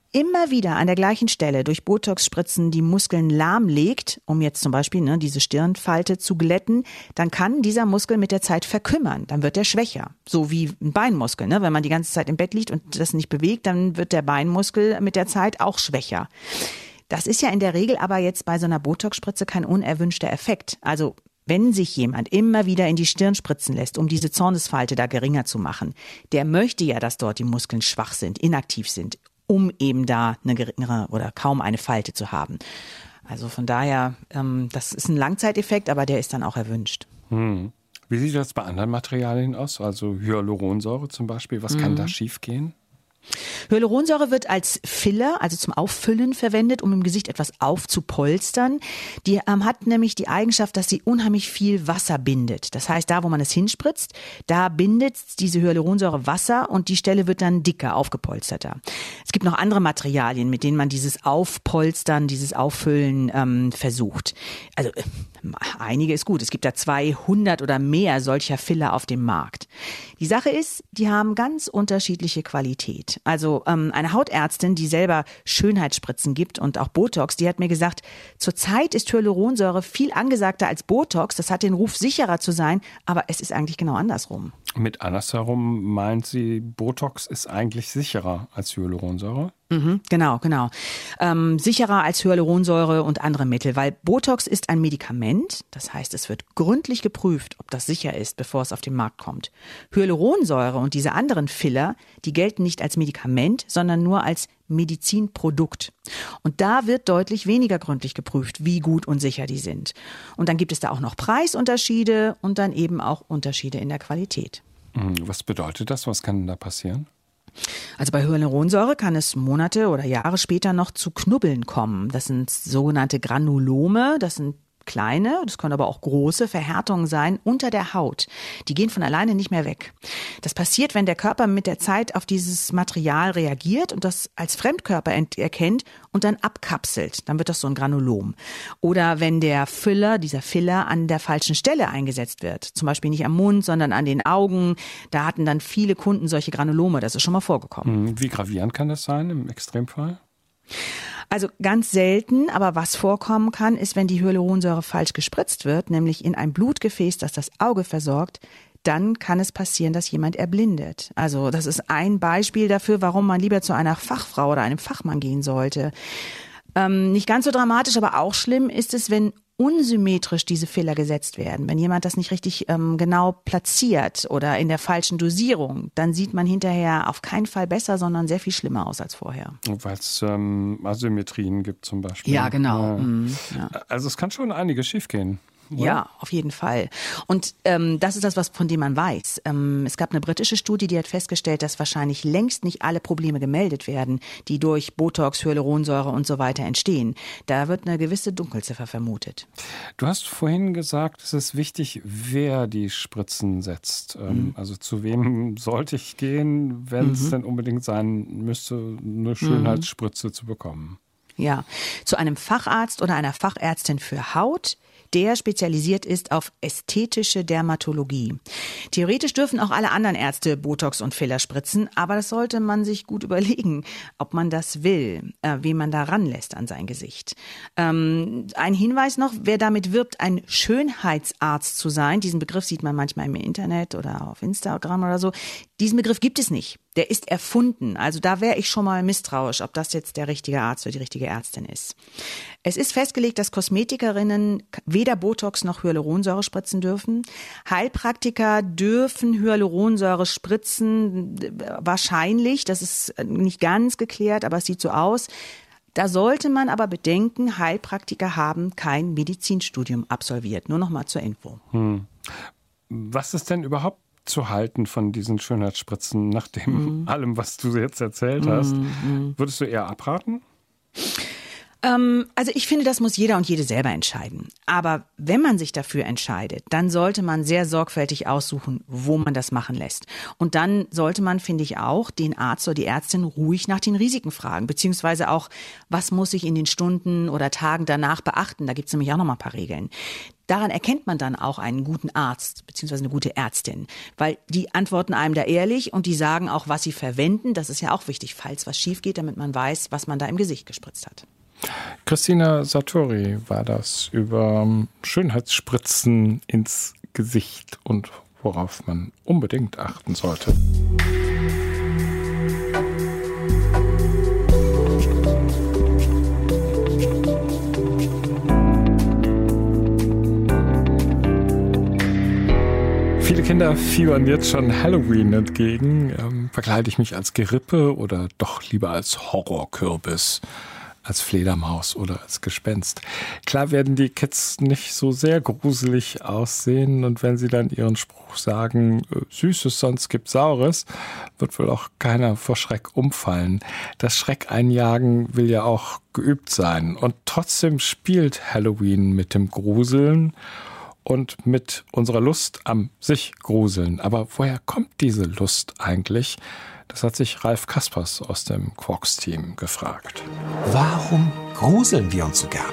immer wieder an der gleichen Stelle durch Botox-Spritzen die Muskeln lahmlegt, um jetzt zum Beispiel ne, diese Stirnfalte zu glätten, dann kann dieser Muskel mit der Zeit verkümmern. Dann wird er schwächer. So wie ein Beinmuskel. Ne? Wenn man die ganze Zeit im Bett liegt und das nicht bewegt, dann wird der Beinmuskel mit der Zeit auch schwächer. Das ist ja in der Regel aber jetzt bei so einer Botox-Spritze kein unerwünschter Effekt. Also wenn sich jemand immer wieder in die Stirn spritzen lässt, um diese Zornesfalte da geringer zu machen, der möchte ja, dass dort die Muskeln schwach sind, inaktiv sind, um eben da eine geringere oder kaum eine Falte zu haben. Also von daher, ähm, das ist ein Langzeiteffekt, aber der ist dann auch erwünscht. Hm. Wie sieht das bei anderen Materialien aus? Also Hyaluronsäure zum Beispiel, was mhm. kann da schiefgehen? Hyaluronsäure wird als Filler, also zum Auffüllen verwendet, um im Gesicht etwas aufzupolstern. Die ähm, hat nämlich die Eigenschaft, dass sie unheimlich viel Wasser bindet. Das heißt, da wo man es hinspritzt, da bindet diese Hyaluronsäure Wasser und die Stelle wird dann dicker, aufgepolsterter. Es gibt noch andere Materialien, mit denen man dieses Aufpolstern, dieses Auffüllen ähm, versucht. Also äh, einige ist gut. Es gibt da zweihundert oder mehr solcher Filler auf dem Markt. Die Sache ist, die haben ganz unterschiedliche Qualität. Also ähm, eine Hautärztin, die selber Schönheitsspritzen gibt und auch Botox, die hat mir gesagt, zurzeit ist Hyaluronsäure viel angesagter als Botox. Das hat den Ruf, sicherer zu sein, aber es ist eigentlich genau andersrum. Mit andersherum meint sie, Botox ist eigentlich sicherer als Hyaluronsäure? Mhm, genau, genau. Ähm, sicherer als Hyaluronsäure und andere Mittel, weil Botox ist ein Medikament. Das heißt, es wird gründlich geprüft, ob das sicher ist, bevor es auf den Markt kommt. Hyaluronsäure und diese anderen Filler, die gelten nicht als Medikament, sondern nur als Medizinprodukt. Und da wird deutlich weniger gründlich geprüft, wie gut und sicher die sind. Und dann gibt es da auch noch Preisunterschiede und dann eben auch Unterschiede in der Qualität. Was bedeutet das? Was kann da passieren? Also bei Hyaluronsäure kann es Monate oder Jahre später noch zu Knubbeln kommen. Das sind sogenannte Granulome, das sind kleine, das können aber auch große Verhärtungen sein unter der Haut. Die gehen von alleine nicht mehr weg. Das passiert, wenn der Körper mit der Zeit auf dieses Material reagiert und das als Fremdkörper erkennt und dann abkapselt. Dann wird das so ein Granulom. Oder wenn der Filler, dieser Filler an der falschen Stelle eingesetzt wird. Zum Beispiel nicht am Mund, sondern an den Augen. Da hatten dann viele Kunden solche Granulome. Das ist schon mal vorgekommen. Wie gravierend kann das sein im Extremfall? Also ganz selten, aber was vorkommen kann, ist, wenn die Hyaluronsäure falsch gespritzt wird, nämlich in ein Blutgefäß, das das Auge versorgt, dann kann es passieren, dass jemand erblindet. Also das ist ein Beispiel dafür, warum man lieber zu einer Fachfrau oder einem Fachmann gehen sollte. Ähm, nicht ganz so dramatisch, aber auch schlimm ist es, wenn unsymmetrisch diese Filler gesetzt werden. Wenn jemand das nicht richtig ähm, genau platziert oder in der falschen Dosierung, dann sieht man hinterher auf keinen Fall besser, sondern sehr viel schlimmer aus als vorher. Weil es ähm, Asymmetrien gibt zum Beispiel. Ja, genau. Ja. Mhm, ja. Also es kann schon einiges schiefgehen. Oder? Ja, auf jeden Fall. Und ähm, das ist das, was von dem man weiß. Ähm, es gab eine britische Studie, die hat festgestellt, dass wahrscheinlich längst nicht alle Probleme gemeldet werden, die durch Botox, Hyaluronsäure und so weiter entstehen. Da wird eine gewisse Dunkelziffer vermutet. Du hast vorhin gesagt, es ist wichtig, wer die Spritzen setzt. Mhm. Also zu wem sollte ich gehen, wenn es mhm. denn unbedingt sein müsste, eine Schönheitsspritze mhm. zu bekommen? Ja, zu einem Facharzt oder einer Fachärztin für Haut, der spezialisiert ist auf ästhetische Dermatologie. Theoretisch dürfen auch alle anderen Ärzte Botox und Filler spritzen, aber das sollte man sich gut überlegen, ob man das will, äh, wen man da ranlässt an sein Gesicht. Ähm, ein Hinweis noch, wer damit wirbt, ein Schönheitsarzt zu sein, diesen Begriff sieht man manchmal im Internet oder auf Instagram oder so, diesen Begriff gibt es nicht. Der ist erfunden. Also da wäre ich schon mal misstrauisch, ob das jetzt der richtige Arzt oder die richtige Ärztin ist. Es ist festgelegt, dass Kosmetikerinnen weder Botox noch Hyaluronsäure spritzen dürfen. Heilpraktiker dürfen Hyaluronsäure spritzen, wahrscheinlich. Das ist nicht ganz geklärt, aber es sieht so aus. Da sollte man aber bedenken, Heilpraktiker haben kein Medizinstudium absolviert. Nur noch mal zur Info. Hm. Was ist denn überhaupt zu halten von diesen Schönheitsspritzen, nach dem mm. allem, was du jetzt erzählt hast? Mm. Würdest du eher abraten? Ähm, also ich finde, das muss jeder und jede selber entscheiden. Aber wenn man sich dafür entscheidet, dann sollte man sehr sorgfältig aussuchen, wo man das machen lässt. Und dann sollte man, finde ich auch, den Arzt oder die Ärztin ruhig nach den Risiken fragen, beziehungsweise auch, was muss ich in den Stunden oder Tagen danach beachten? Da gibt es nämlich auch noch mal ein paar Regeln. daran erkennt man dann auch einen guten Arzt bzw. eine gute Ärztin, weil die antworten einem da ehrlich und die sagen auch, was sie verwenden. Das ist ja auch wichtig, falls was schief geht, damit man weiß, was man da im Gesicht gespritzt hat. Christina Sartori war das über Schönheitsspritzen ins Gesicht und worauf man unbedingt achten sollte. Viele Kinder fiebern jetzt schon Halloween entgegen. Ähm, verkleide ich mich als Gerippe oder doch lieber als Horrorkürbis, als Fledermaus oder als Gespenst? Klar werden die Kids nicht so sehr gruselig aussehen und wenn sie dann ihren Spruch sagen, Süßes, sonst gibt's Saures, wird wohl auch keiner vor Schreck umfallen. Das Schreckeinjagen will ja auch geübt sein und trotzdem spielt Halloween mit dem Gruseln und mit unserer Lust am sich gruseln. Aber woher kommt diese Lust eigentlich? Das hat sich Ralf Kaspers aus dem Quarks-Team gefragt. Warum gruseln wir uns so gern?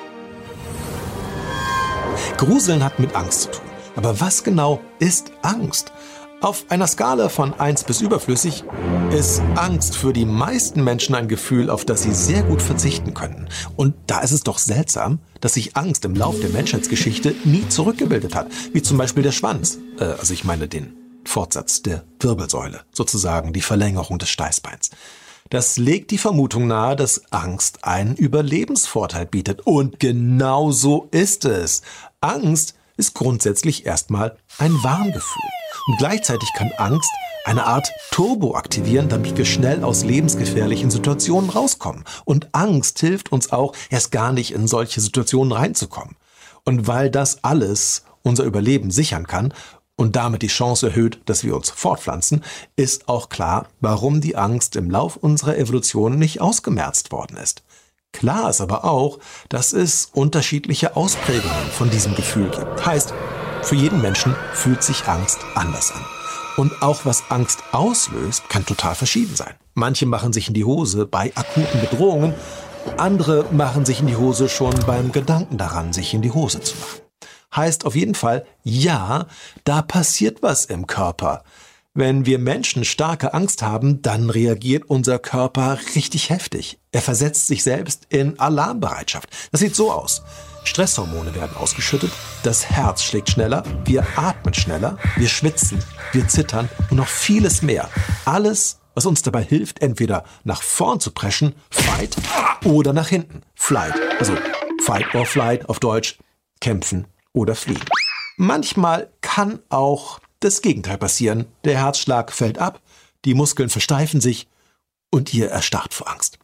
Gruseln hat mit Angst zu tun. Aber was genau ist Angst? Auf einer Skala von eins bis überflüssig ist Angst für die meisten Menschen ein Gefühl, auf das sie sehr gut verzichten können. Und da ist es doch seltsam, dass sich Angst im Lauf der Menschheitsgeschichte nie zurückgebildet hat. Wie zum Beispiel der Schwanz. Äh, also ich meine den Fortsatz der Wirbelsäule. Sozusagen die Verlängerung des Steißbeins. Das legt die Vermutung nahe, dass Angst einen Überlebensvorteil bietet. Und genau so ist es. Angst ist grundsätzlich erstmal ein Warngefühl. Und gleichzeitig kann Angst eine Art Turbo aktivieren, damit wir schnell aus lebensgefährlichen Situationen rauskommen. Und Angst hilft uns auch, erst gar nicht in solche Situationen reinzukommen. Und weil das alles unser Überleben sichern kann und damit die Chance erhöht, dass wir uns fortpflanzen, ist auch klar, warum die Angst im Lauf unserer Evolution nicht ausgemerzt worden ist. Klar ist aber auch, dass es unterschiedliche Ausprägungen von diesem Gefühl gibt. Heißt, für jeden Menschen fühlt sich Angst anders an. Und auch was Angst auslöst, kann total verschieden sein. Manche machen sich in die Hose bei akuten Bedrohungen, andere machen sich in die Hose schon beim Gedanken daran, sich in die Hose zu machen. Heißt auf jeden Fall, ja, da passiert was im Körper. Wenn wir Menschen starke Angst haben, dann reagiert unser Körper richtig heftig. Er versetzt sich selbst in Alarmbereitschaft. Das sieht so aus. Stresshormone werden ausgeschüttet, das Herz schlägt schneller, wir atmen schneller, wir schwitzen, wir zittern und noch vieles mehr. Alles, was uns dabei hilft, entweder nach vorn zu preschen, fight, oder nach hinten, flight. Also fight or flight auf Deutsch, kämpfen oder fliehen. Manchmal kann auch das Gegenteil passieren. Der Herzschlag fällt ab, die Muskeln versteifen sich und ihr erstarrt vor Angst.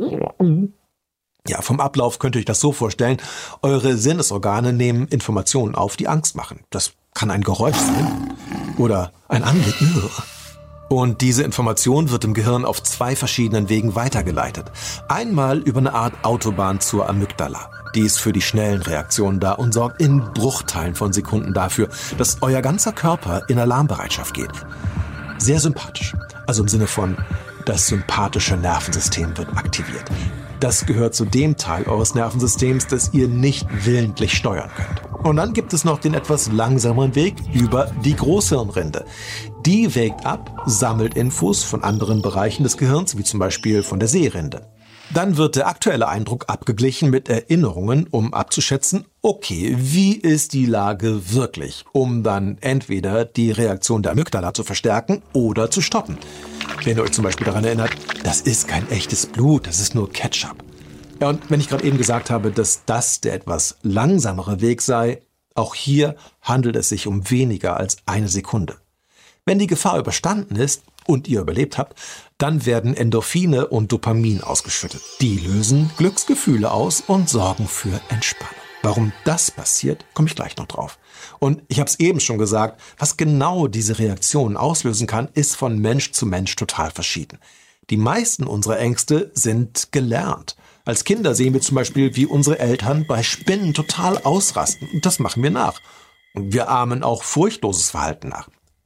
Ja, vom Ablauf könnt ihr euch das so vorstellen. Eure Sinnesorgane nehmen Informationen auf, die Angst machen. Das kann ein Geräusch sein oder ein Anblick. Und diese Information wird im Gehirn auf zwei verschiedenen Wegen weitergeleitet. Einmal über eine Art Autobahn zur Amygdala. Die ist für die schnellen Reaktionen da und sorgt in Bruchteilen von Sekunden dafür, dass euer ganzer Körper in Alarmbereitschaft geht. Sehr sympathisch. Also im Sinne von, das sympathische Nervensystem wird aktiviert. Das gehört zu dem Teil eures Nervensystems, das ihr nicht willentlich steuern könnt. Und dann gibt es noch den etwas langsameren Weg über die Großhirnrinde. Die wägt ab, sammelt Infos von anderen Bereichen des Gehirns, wie zum Beispiel von der Sehrinde. Dann wird der aktuelle Eindruck abgeglichen mit Erinnerungen, um abzuschätzen, okay, wie ist die Lage wirklich, um dann entweder die Reaktion der Amygdala zu verstärken oder zu stoppen. Wenn ihr euch zum Beispiel daran erinnert, das ist kein echtes Blut, das ist nur Ketchup. Ja, und wenn ich gerade eben gesagt habe, dass das der etwas langsamere Weg sei, auch hier handelt es sich um weniger als eine Sekunde. Wenn die Gefahr überstanden ist und ihr überlebt habt, dann werden Endorphine und Dopamin ausgeschüttet. Die lösen Glücksgefühle aus und sorgen für Entspannung. Warum das passiert, komme ich gleich noch drauf. Und ich habe es eben schon gesagt, was genau diese Reaktionen auslösen kann, ist von Mensch zu Mensch total verschieden. Die meisten unserer Ängste sind gelernt. Als Kinder sehen wir zum Beispiel, wie unsere Eltern bei Spinnen total ausrasten. Und das machen wir nach. Und wir ahmen auch furchtloses Verhalten nach.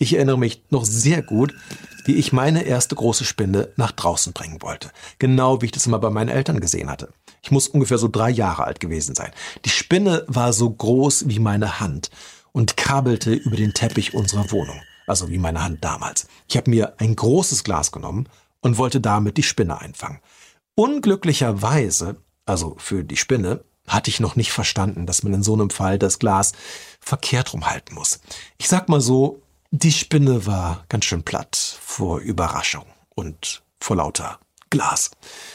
Ich erinnere mich noch sehr gut, wie ich meine erste große Spinne nach draußen bringen wollte. Genau wie ich das immer bei meinen Eltern gesehen hatte. Ich muss ungefähr so drei Jahre alt gewesen sein. Die Spinne war so groß wie meine Hand und krabbelte über den Teppich unserer Wohnung. Also wie meine Hand damals. Ich habe mir ein großes Glas genommen und wollte damit die Spinne einfangen. Unglücklicherweise, also für die Spinne, hatte ich noch nicht verstanden, dass man in so einem Fall das Glas verkehrt rumhalten muss. Ich sag mal so, die Spinne war ganz schön platt vor Überraschung und vor lauter Glas.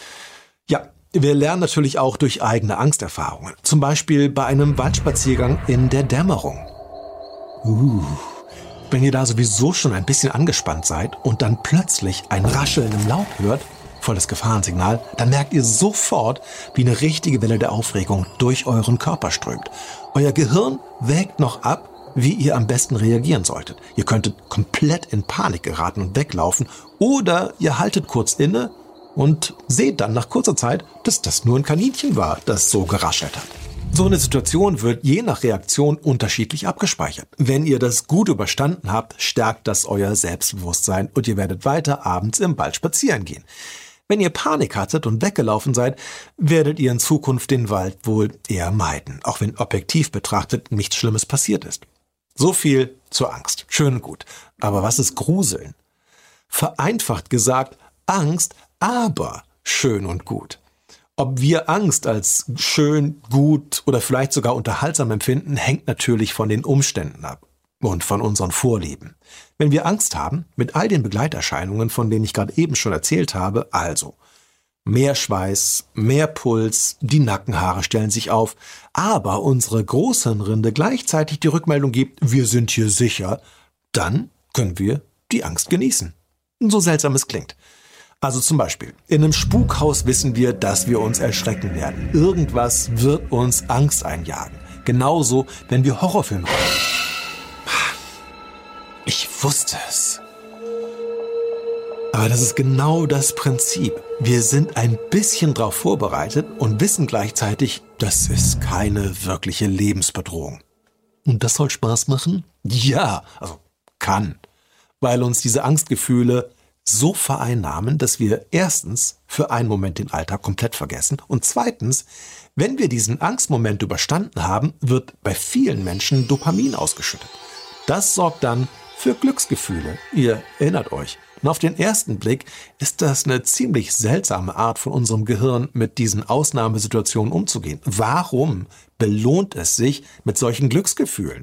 Ja, wir lernen natürlich auch durch eigene Angsterfahrungen. Zum Beispiel bei einem Waldspaziergang in der Dämmerung. Uh, wenn ihr da sowieso schon ein bisschen angespannt seid und dann plötzlich ein Rascheln im Laub hört, volles Gefahrensignal, dann merkt ihr sofort, wie eine richtige Welle der Aufregung durch euren Körper strömt. Euer Gehirn wägt noch ab, wie ihr am besten reagieren solltet. Ihr könntet komplett in Panik geraten und weglaufen oder ihr haltet kurz inne und seht dann nach kurzer Zeit, dass das nur ein Kaninchen war, das so geraschelt hat. So eine Situation wird je nach Reaktion unterschiedlich abgespeichert. Wenn ihr das gut überstanden habt, stärkt das euer Selbstbewusstsein und ihr werdet weiter abends im Wald spazieren gehen. Wenn ihr Panik hattet und weggelaufen seid, werdet ihr in Zukunft den Wald wohl eher meiden, auch wenn objektiv betrachtet nichts Schlimmes passiert ist. So viel zur Angst. Schön und gut. Aber was ist Gruseln? Vereinfacht gesagt, Angst, aber schön und gut. Ob wir Angst als schön, gut oder vielleicht sogar unterhaltsam empfinden, hängt natürlich von den Umständen ab und von unseren Vorlieben. Wenn wir Angst haben, mit all den Begleiterscheinungen, von denen ich gerade eben schon erzählt habe, also mehr Schweiß, mehr Puls, die Nackenhaare stellen sich auf, aber unsere Großhirnrinde gleichzeitig die Rückmeldung gibt, wir sind hier sicher, dann können wir die Angst genießen. So seltsam es klingt. Also zum Beispiel, in einem Spukhaus wissen wir, dass wir uns erschrecken werden. Irgendwas wird uns Angst einjagen. Genauso, wenn wir Horrorfilme haben. Ich wusste es. Aber das ist genau das Prinzip. Wir sind ein bisschen darauf vorbereitet und wissen gleichzeitig, das ist keine wirkliche Lebensbedrohung. Und das soll Spaß machen? Ja, also kann. Weil uns diese Angstgefühle so vereinnahmen, dass wir erstens für einen Moment den Alltag komplett vergessen und zweitens, wenn wir diesen Angstmoment überstanden haben, wird bei vielen Menschen Dopamin ausgeschüttet. Das sorgt dann für Glücksgefühle. Ihr erinnert euch. Und auf den ersten Blick ist das eine ziemlich seltsame Art von unserem Gehirn, mit diesen Ausnahmesituationen umzugehen. Warum belohnt es sich mit solchen Glücksgefühlen?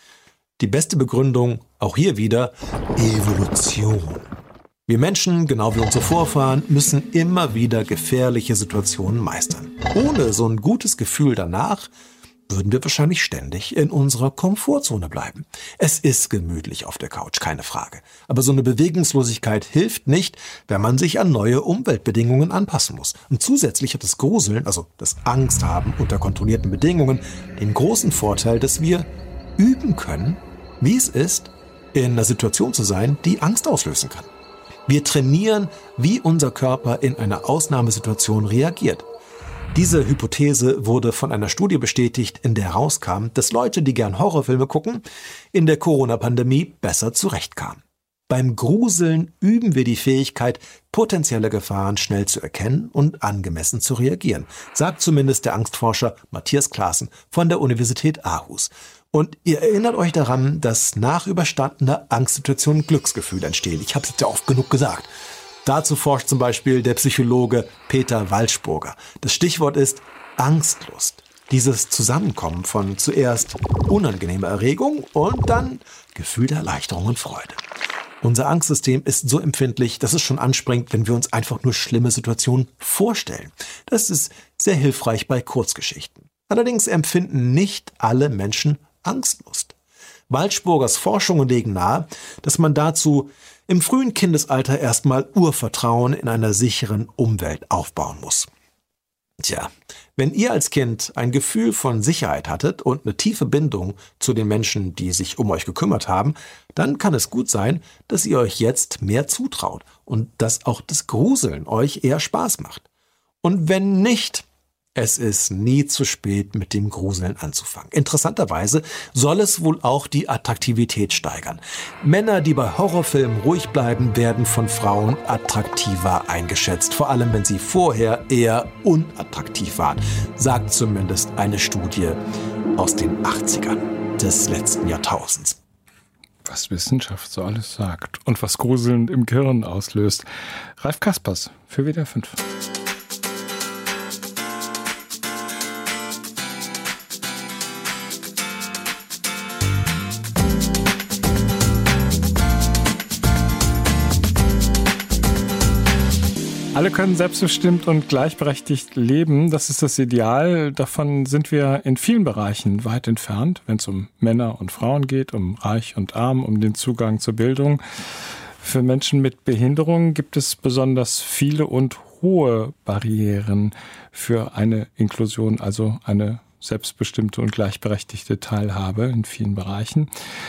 Die beste Begründung, auch hier wieder, Evolution. Wir Menschen, genau wie unsere Vorfahren, müssen immer wieder gefährliche Situationen meistern. Ohne so ein gutes Gefühl danach würden wir wahrscheinlich ständig in unserer Komfortzone bleiben. Es ist gemütlich auf der Couch, keine Frage. Aber so eine Bewegungslosigkeit hilft nicht, wenn man sich an neue Umweltbedingungen anpassen muss. Und zusätzlich hat das Gruseln, also das Angst haben unter kontrollierten Bedingungen, den großen Vorteil, dass wir üben können, wie es ist, in einer Situation zu sein, die Angst auslösen kann. Wir trainieren, wie unser Körper in einer Ausnahmesituation reagiert. Diese Hypothese wurde von einer Studie bestätigt, in der herauskam, dass Leute, die gern Horrorfilme gucken, in der Corona-Pandemie besser zurechtkamen. Beim Gruseln üben wir die Fähigkeit, potenzielle Gefahren schnell zu erkennen und angemessen zu reagieren, sagt zumindest der Angstforscher Matthias Klaassen von der Universität Aarhus. Und ihr erinnert euch daran, dass nach überstandener Angstsituation Glücksgefühle entstehen. Ich habe es jetzt ja oft genug gesagt. Dazu forscht zum Beispiel der Psychologe Peter Walschburger. Das Stichwort ist Angstlust. Dieses Zusammenkommen von zuerst unangenehmer Erregung und dann Gefühl der Erleichterung und Freude. Unser Angstsystem ist so empfindlich, dass es schon anspringt, wenn wir uns einfach nur schlimme Situationen vorstellen. Das ist sehr hilfreich bei Kurzgeschichten. Allerdings empfinden nicht alle Menschen Angstlust. Walschburgers Forschungen legen nahe, dass man dazu im frühen Kindesalter erstmal Urvertrauen in einer sicheren Umwelt aufbauen muss. Tja, wenn ihr als Kind ein Gefühl von Sicherheit hattet und eine tiefe Bindung zu den Menschen, die sich um euch gekümmert haben, dann kann es gut sein, dass ihr euch jetzt mehr zutraut und dass auch das Gruseln euch eher Spaß macht. Und wenn nicht, Es ist nie zu spät, mit dem Gruseln anzufangen. Interessanterweise soll es wohl auch die Attraktivität steigern. Männer, die bei Horrorfilmen ruhig bleiben, werden von Frauen attraktiver eingeschätzt. Vor allem, wenn sie vorher eher unattraktiv waren, sagt zumindest eine Studie aus den achtzigern des letzten Jahrtausends. Was Wissenschaft so alles sagt und was Gruseln im Gehirn auslöst. Ralf Kaspers für W D R fünf. Alle können selbstbestimmt und gleichberechtigt leben. Das ist das Ideal. Davon sind wir in vielen Bereichen weit entfernt, wenn es um Männer und Frauen geht, um Reich und Arm, um den Zugang zur Bildung. Für Menschen mit Behinderung gibt es besonders viele und hohe Barrieren für eine Inklusion, also eine selbstbestimmte und gleichberechtigte Teilhabe in vielen Bereichen.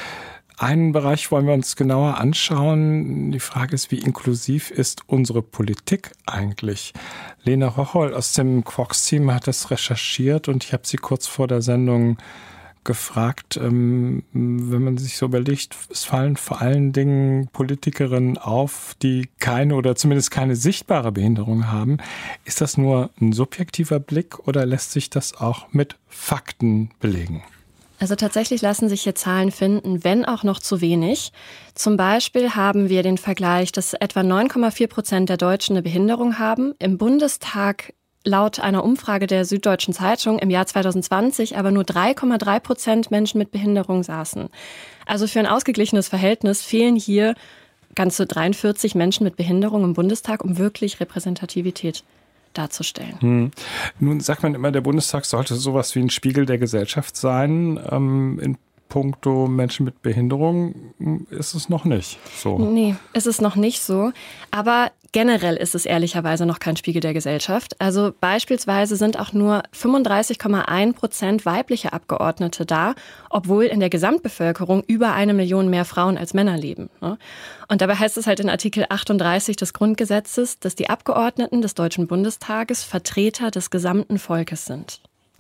Einen Bereich wollen wir uns genauer anschauen. Die Frage ist, wie inklusiv ist unsere Politik eigentlich? Lena Hochol aus dem Quarks-Team hat das recherchiert und ich habe sie kurz vor der Sendung gefragt, ähm, wenn man sich so überlegt, es fallen vor allen Dingen Politikerinnen auf, die keine oder zumindest keine sichtbare Behinderung haben. Ist das nur ein subjektiver Blick oder lässt sich das auch mit Fakten belegen? Also tatsächlich lassen sich hier Zahlen finden, wenn auch noch zu wenig. Zum Beispiel haben wir den Vergleich, dass etwa neun Komma vier Prozent der Deutschen eine Behinderung haben. Im Bundestag laut einer Umfrage der Süddeutschen Zeitung im Jahr zwanzig zwanzig aber nur drei Komma drei Prozent Menschen mit Behinderung saßen. Also für ein ausgeglichenes Verhältnis fehlen hier ganze dreiundvierzig Menschen mit Behinderung im Bundestag, um wirklich Repräsentativität darzustellen. Hm. Nun sagt man immer, der Bundestag sollte sowas wie ein Spiegel der Gesellschaft sein. Ähm, in puncto Menschen mit Behinderung ist es noch nicht so. Nee, ist es noch nicht so. Aber generell ist es ehrlicherweise noch kein Spiegel der Gesellschaft. Also beispielsweise sind auch nur fünfunddreißig Komma eins Prozent weibliche Abgeordnete da, obwohl in der Gesamtbevölkerung über eine Million mehr Frauen als Männer leben. Und dabei heißt es halt in Artikel achtunddreißig des Grundgesetzes, dass die Abgeordneten des Deutschen Bundestages Vertreter des gesamten Volkes sind.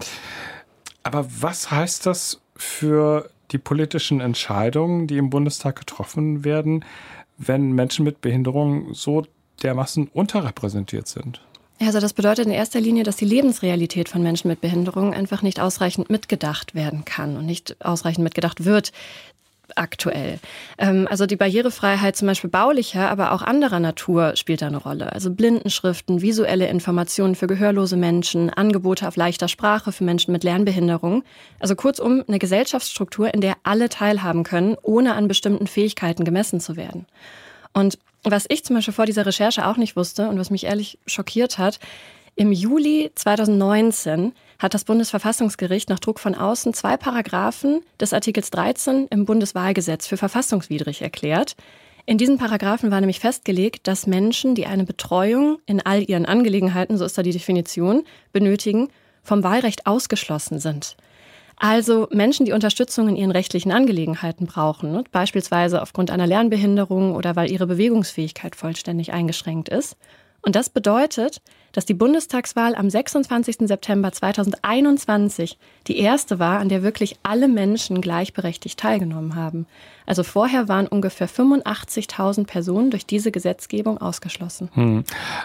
Aber was heißt das für die politischen Entscheidungen, die im Bundestag getroffen werden, wenn Menschen mit Behinderung so dermaßen unterrepräsentiert sind? Also das bedeutet in erster Linie, dass die Lebensrealität von Menschen mit Behinderung einfach nicht ausreichend mitgedacht werden kann und nicht ausreichend mitgedacht wird aktuell. Also die Barrierefreiheit zum Beispiel baulicher, aber auch anderer Natur spielt da eine Rolle. Also Blindenschriften, visuelle Informationen für gehörlose Menschen, Angebote auf leichter Sprache für Menschen mit Lernbehinderung. Also kurzum eine Gesellschaftsstruktur, in der alle teilhaben können, ohne an bestimmten Fähigkeiten gemessen zu werden. Und was ich zum Beispiel vor dieser Recherche auch nicht wusste und was mich ehrlich schockiert hat, im Juli zweitausendneunzehn hat das Bundesverfassungsgericht nach Druck von außen zwei Paragraphen des Artikels dreizehn im Bundeswahlgesetz für verfassungswidrig erklärt. In diesen Paragraphen war nämlich festgelegt, dass Menschen, die eine Betreuung in all ihren Angelegenheiten, so ist da die Definition, benötigen, vom Wahlrecht ausgeschlossen sind. Also Menschen, die Unterstützung in ihren rechtlichen Angelegenheiten brauchen, ne? Beispielsweise aufgrund einer Lernbehinderung oder weil ihre Bewegungsfähigkeit vollständig eingeschränkt ist. Und das bedeutet, dass die Bundestagswahl am sechsundzwanzigsten September zweitausendeinundzwanzig die erste war, an der wirklich alle Menschen gleichberechtigt teilgenommen haben. Also vorher waren ungefähr fünfundachtzigtausend Personen durch diese Gesetzgebung ausgeschlossen. Hm.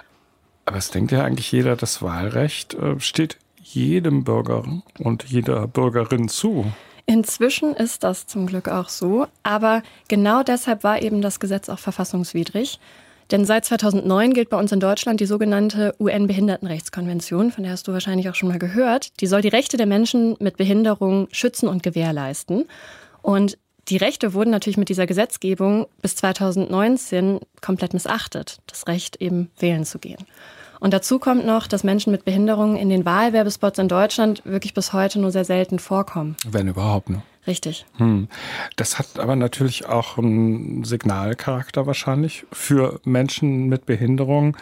Aber es denkt ja eigentlich jeder, das Wahlrecht äh, steht jedem Bürger und jeder Bürgerin zu. Inzwischen ist das zum Glück auch so. Aber genau deshalb war eben das Gesetz auch verfassungswidrig. Denn seit zweitausendneun gilt bei uns in Deutschland die sogenannte U N-Behindertenrechtskonvention, von der hast du wahrscheinlich auch schon mal gehört. Die soll die Rechte der Menschen mit Behinderung schützen und gewährleisten. Und die Rechte wurden natürlich mit dieser Gesetzgebung bis zweitausendneunzehn komplett missachtet, das Recht eben wählen zu gehen. Und dazu kommt noch, dass Menschen mit Behinderungen in den Wahlwerbespots in Deutschland wirklich bis heute nur sehr selten vorkommen. Wenn überhaupt, ne? Richtig. Hm. Das hat aber natürlich auch einen Signalcharakter wahrscheinlich für Menschen mit Behinderung,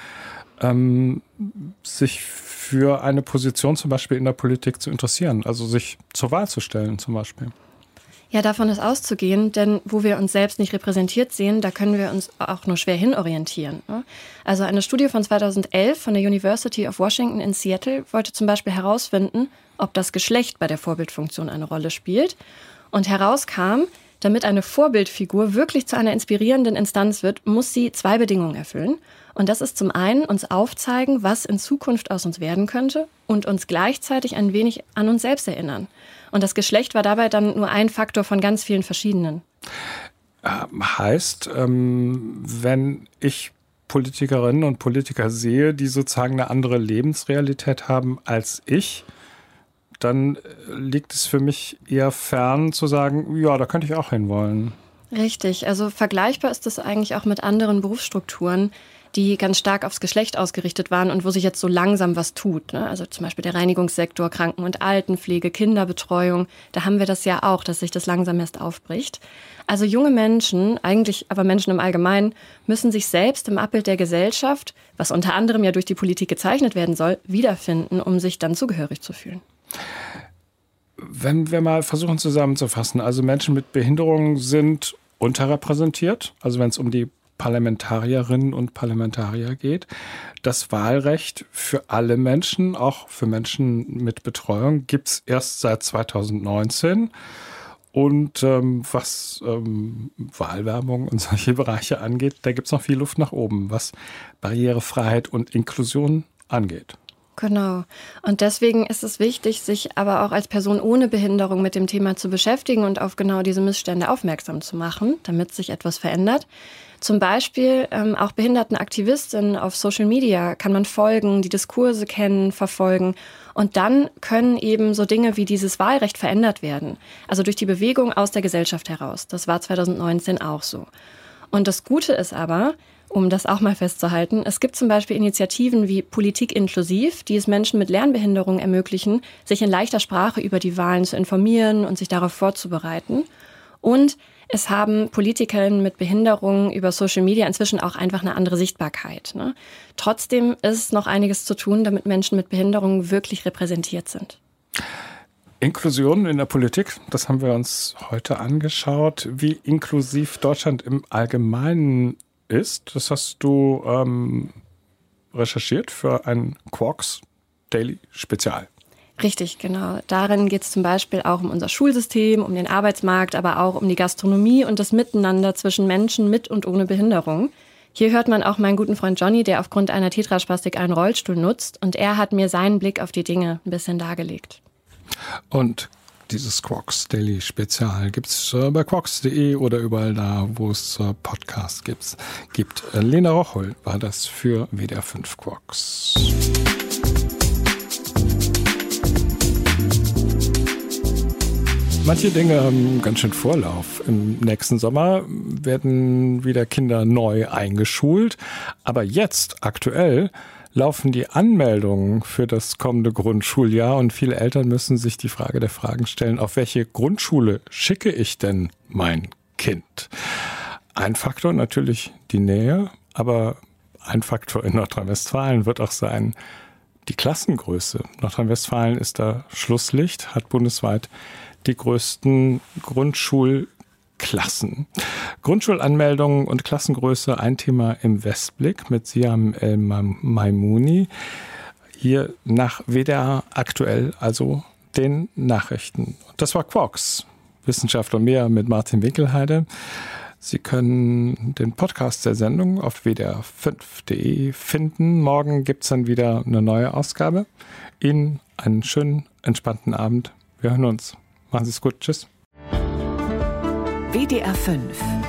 ähm, sich für eine Position zum Beispiel in der Politik zu interessieren, also sich zur Wahl zu stellen zum Beispiel. Ja, davon ist auszugehen, denn wo wir uns selbst nicht repräsentiert sehen, da können wir uns auch nur schwer hinorientieren. Also eine Studie von zweitausendelf von der University of Washington in Seattle wollte zum Beispiel herausfinden, ob das Geschlecht bei der Vorbildfunktion eine Rolle spielt. Und herauskam, damit eine Vorbildfigur wirklich zu einer inspirierenden Instanz wird, muss sie zwei Bedingungen erfüllen. Und das ist zum einen uns aufzeigen, was in Zukunft aus uns werden könnte und uns gleichzeitig ein wenig an uns selbst erinnern. Und das Geschlecht war dabei dann nur ein Faktor von ganz vielen verschiedenen. Heißt, ähm, wenn ich Politikerinnen und Politiker sehe, die sozusagen eine andere Lebensrealität haben als ich, dann liegt es für mich eher fern zu sagen, ja, da könnte ich auch hinwollen. Richtig, also vergleichbar ist das eigentlich auch mit anderen Berufsstrukturen, die ganz stark aufs Geschlecht ausgerichtet waren und wo sich jetzt so langsam was tut. Ne? Also zum Beispiel der Reinigungssektor, Kranken- und Altenpflege, Kinderbetreuung. Da haben wir das ja auch, dass sich das langsam erst aufbricht. Also junge Menschen, eigentlich aber Menschen im Allgemeinen, müssen sich selbst im Abbild der Gesellschaft, was unter anderem ja durch die Politik gezeichnet werden soll, wiederfinden, um sich dann zugehörig zu fühlen. Wenn wir mal versuchen zusammenzufassen, also Menschen mit Behinderungen sind unterrepräsentiert, also wenn es um die Parlamentarierinnen und Parlamentarier geht. Das Wahlrecht für alle Menschen, auch für Menschen mit Betreuung, gibt es erst seit zweitausendneunzehn. Und ähm, was ähm, Wahlwerbung und solche Bereiche angeht, da gibt es noch viel Luft nach oben, was Barrierefreiheit und Inklusion angeht. Genau. Und deswegen ist es wichtig, sich aber auch als Person ohne Behinderung mit dem Thema zu beschäftigen und auf genau diese Missstände aufmerksam zu machen, damit sich etwas verändert. Zum Beispiel ähm, auch behinderten Aktivistinnen auf Social Media kann man folgen, die Diskurse kennen, verfolgen. Und dann können eben so Dinge wie dieses Wahlrecht verändert werden. Also durch die Bewegung aus der Gesellschaft heraus. Das war zweitausendneunzehn auch so. Und das Gute ist aber, um das auch mal festzuhalten, es gibt zum Beispiel Initiativen wie Politik inklusiv, die es Menschen mit Lernbehinderungen ermöglichen, sich in leichter Sprache über die Wahlen zu informieren und sich darauf vorzubereiten. Und es haben Politikerinnen mit Behinderungen über Social Media inzwischen auch einfach eine andere Sichtbarkeit. Ne? Trotzdem ist noch einiges zu tun, damit Menschen mit Behinderungen wirklich repräsentiert sind. Inklusion in der Politik, das haben wir uns heute angeschaut. Wie inklusiv Deutschland im Allgemeinen ist, das hast du ähm, recherchiert für ein Quarks Daily Spezial. Richtig, genau. Darin geht es zum Beispiel auch um unser Schulsystem, um den Arbeitsmarkt, aber auch um die Gastronomie und das Miteinander zwischen Menschen mit und ohne Behinderung. Hier hört man auch meinen guten Freund Johnny, der aufgrund einer Tetraspastik einen Rollstuhl nutzt. Und er hat mir seinen Blick auf die Dinge ein bisschen dargelegt. Und dieses Quarks Daily Spezial gibt es äh, bei quarks punkt de oder überall da, wo es äh, Podcasts gibt's, gibt. Äh, Lena Rocholl war das für W D R fünf Quarks. Manche Dinge haben ganz schön Vorlauf. Im nächsten Sommer werden wieder Kinder neu eingeschult. Aber jetzt, aktuell, laufen die Anmeldungen für das kommende Grundschuljahr und viele Eltern müssen sich die Frage der Fragen stellen, auf welche Grundschule schicke ich denn mein Kind? Ein Faktor natürlich die Nähe, aber ein Faktor in Nordrhein-Westfalen wird auch sein, die Klassengröße. Nordrhein-Westfalen ist da Schlusslicht, hat bundesweit die größten Grundschulklassen. Grundschulanmeldungen und Klassengröße, ein Thema im Westblick mit Siam El Maimouni. Hier nach W D R aktuell, also den Nachrichten. Das war Quarks, Wissenschaft und mehr mit Martin Winkelheide. Sie können den Podcast der Sendung auf w d r fünf punkt de finden. Morgen gibt es dann wieder eine neue Ausgabe. Ihnen einen schönen, entspannten Abend. Wir hören uns. Machen Sie es gut. Tschüss. W D R fünf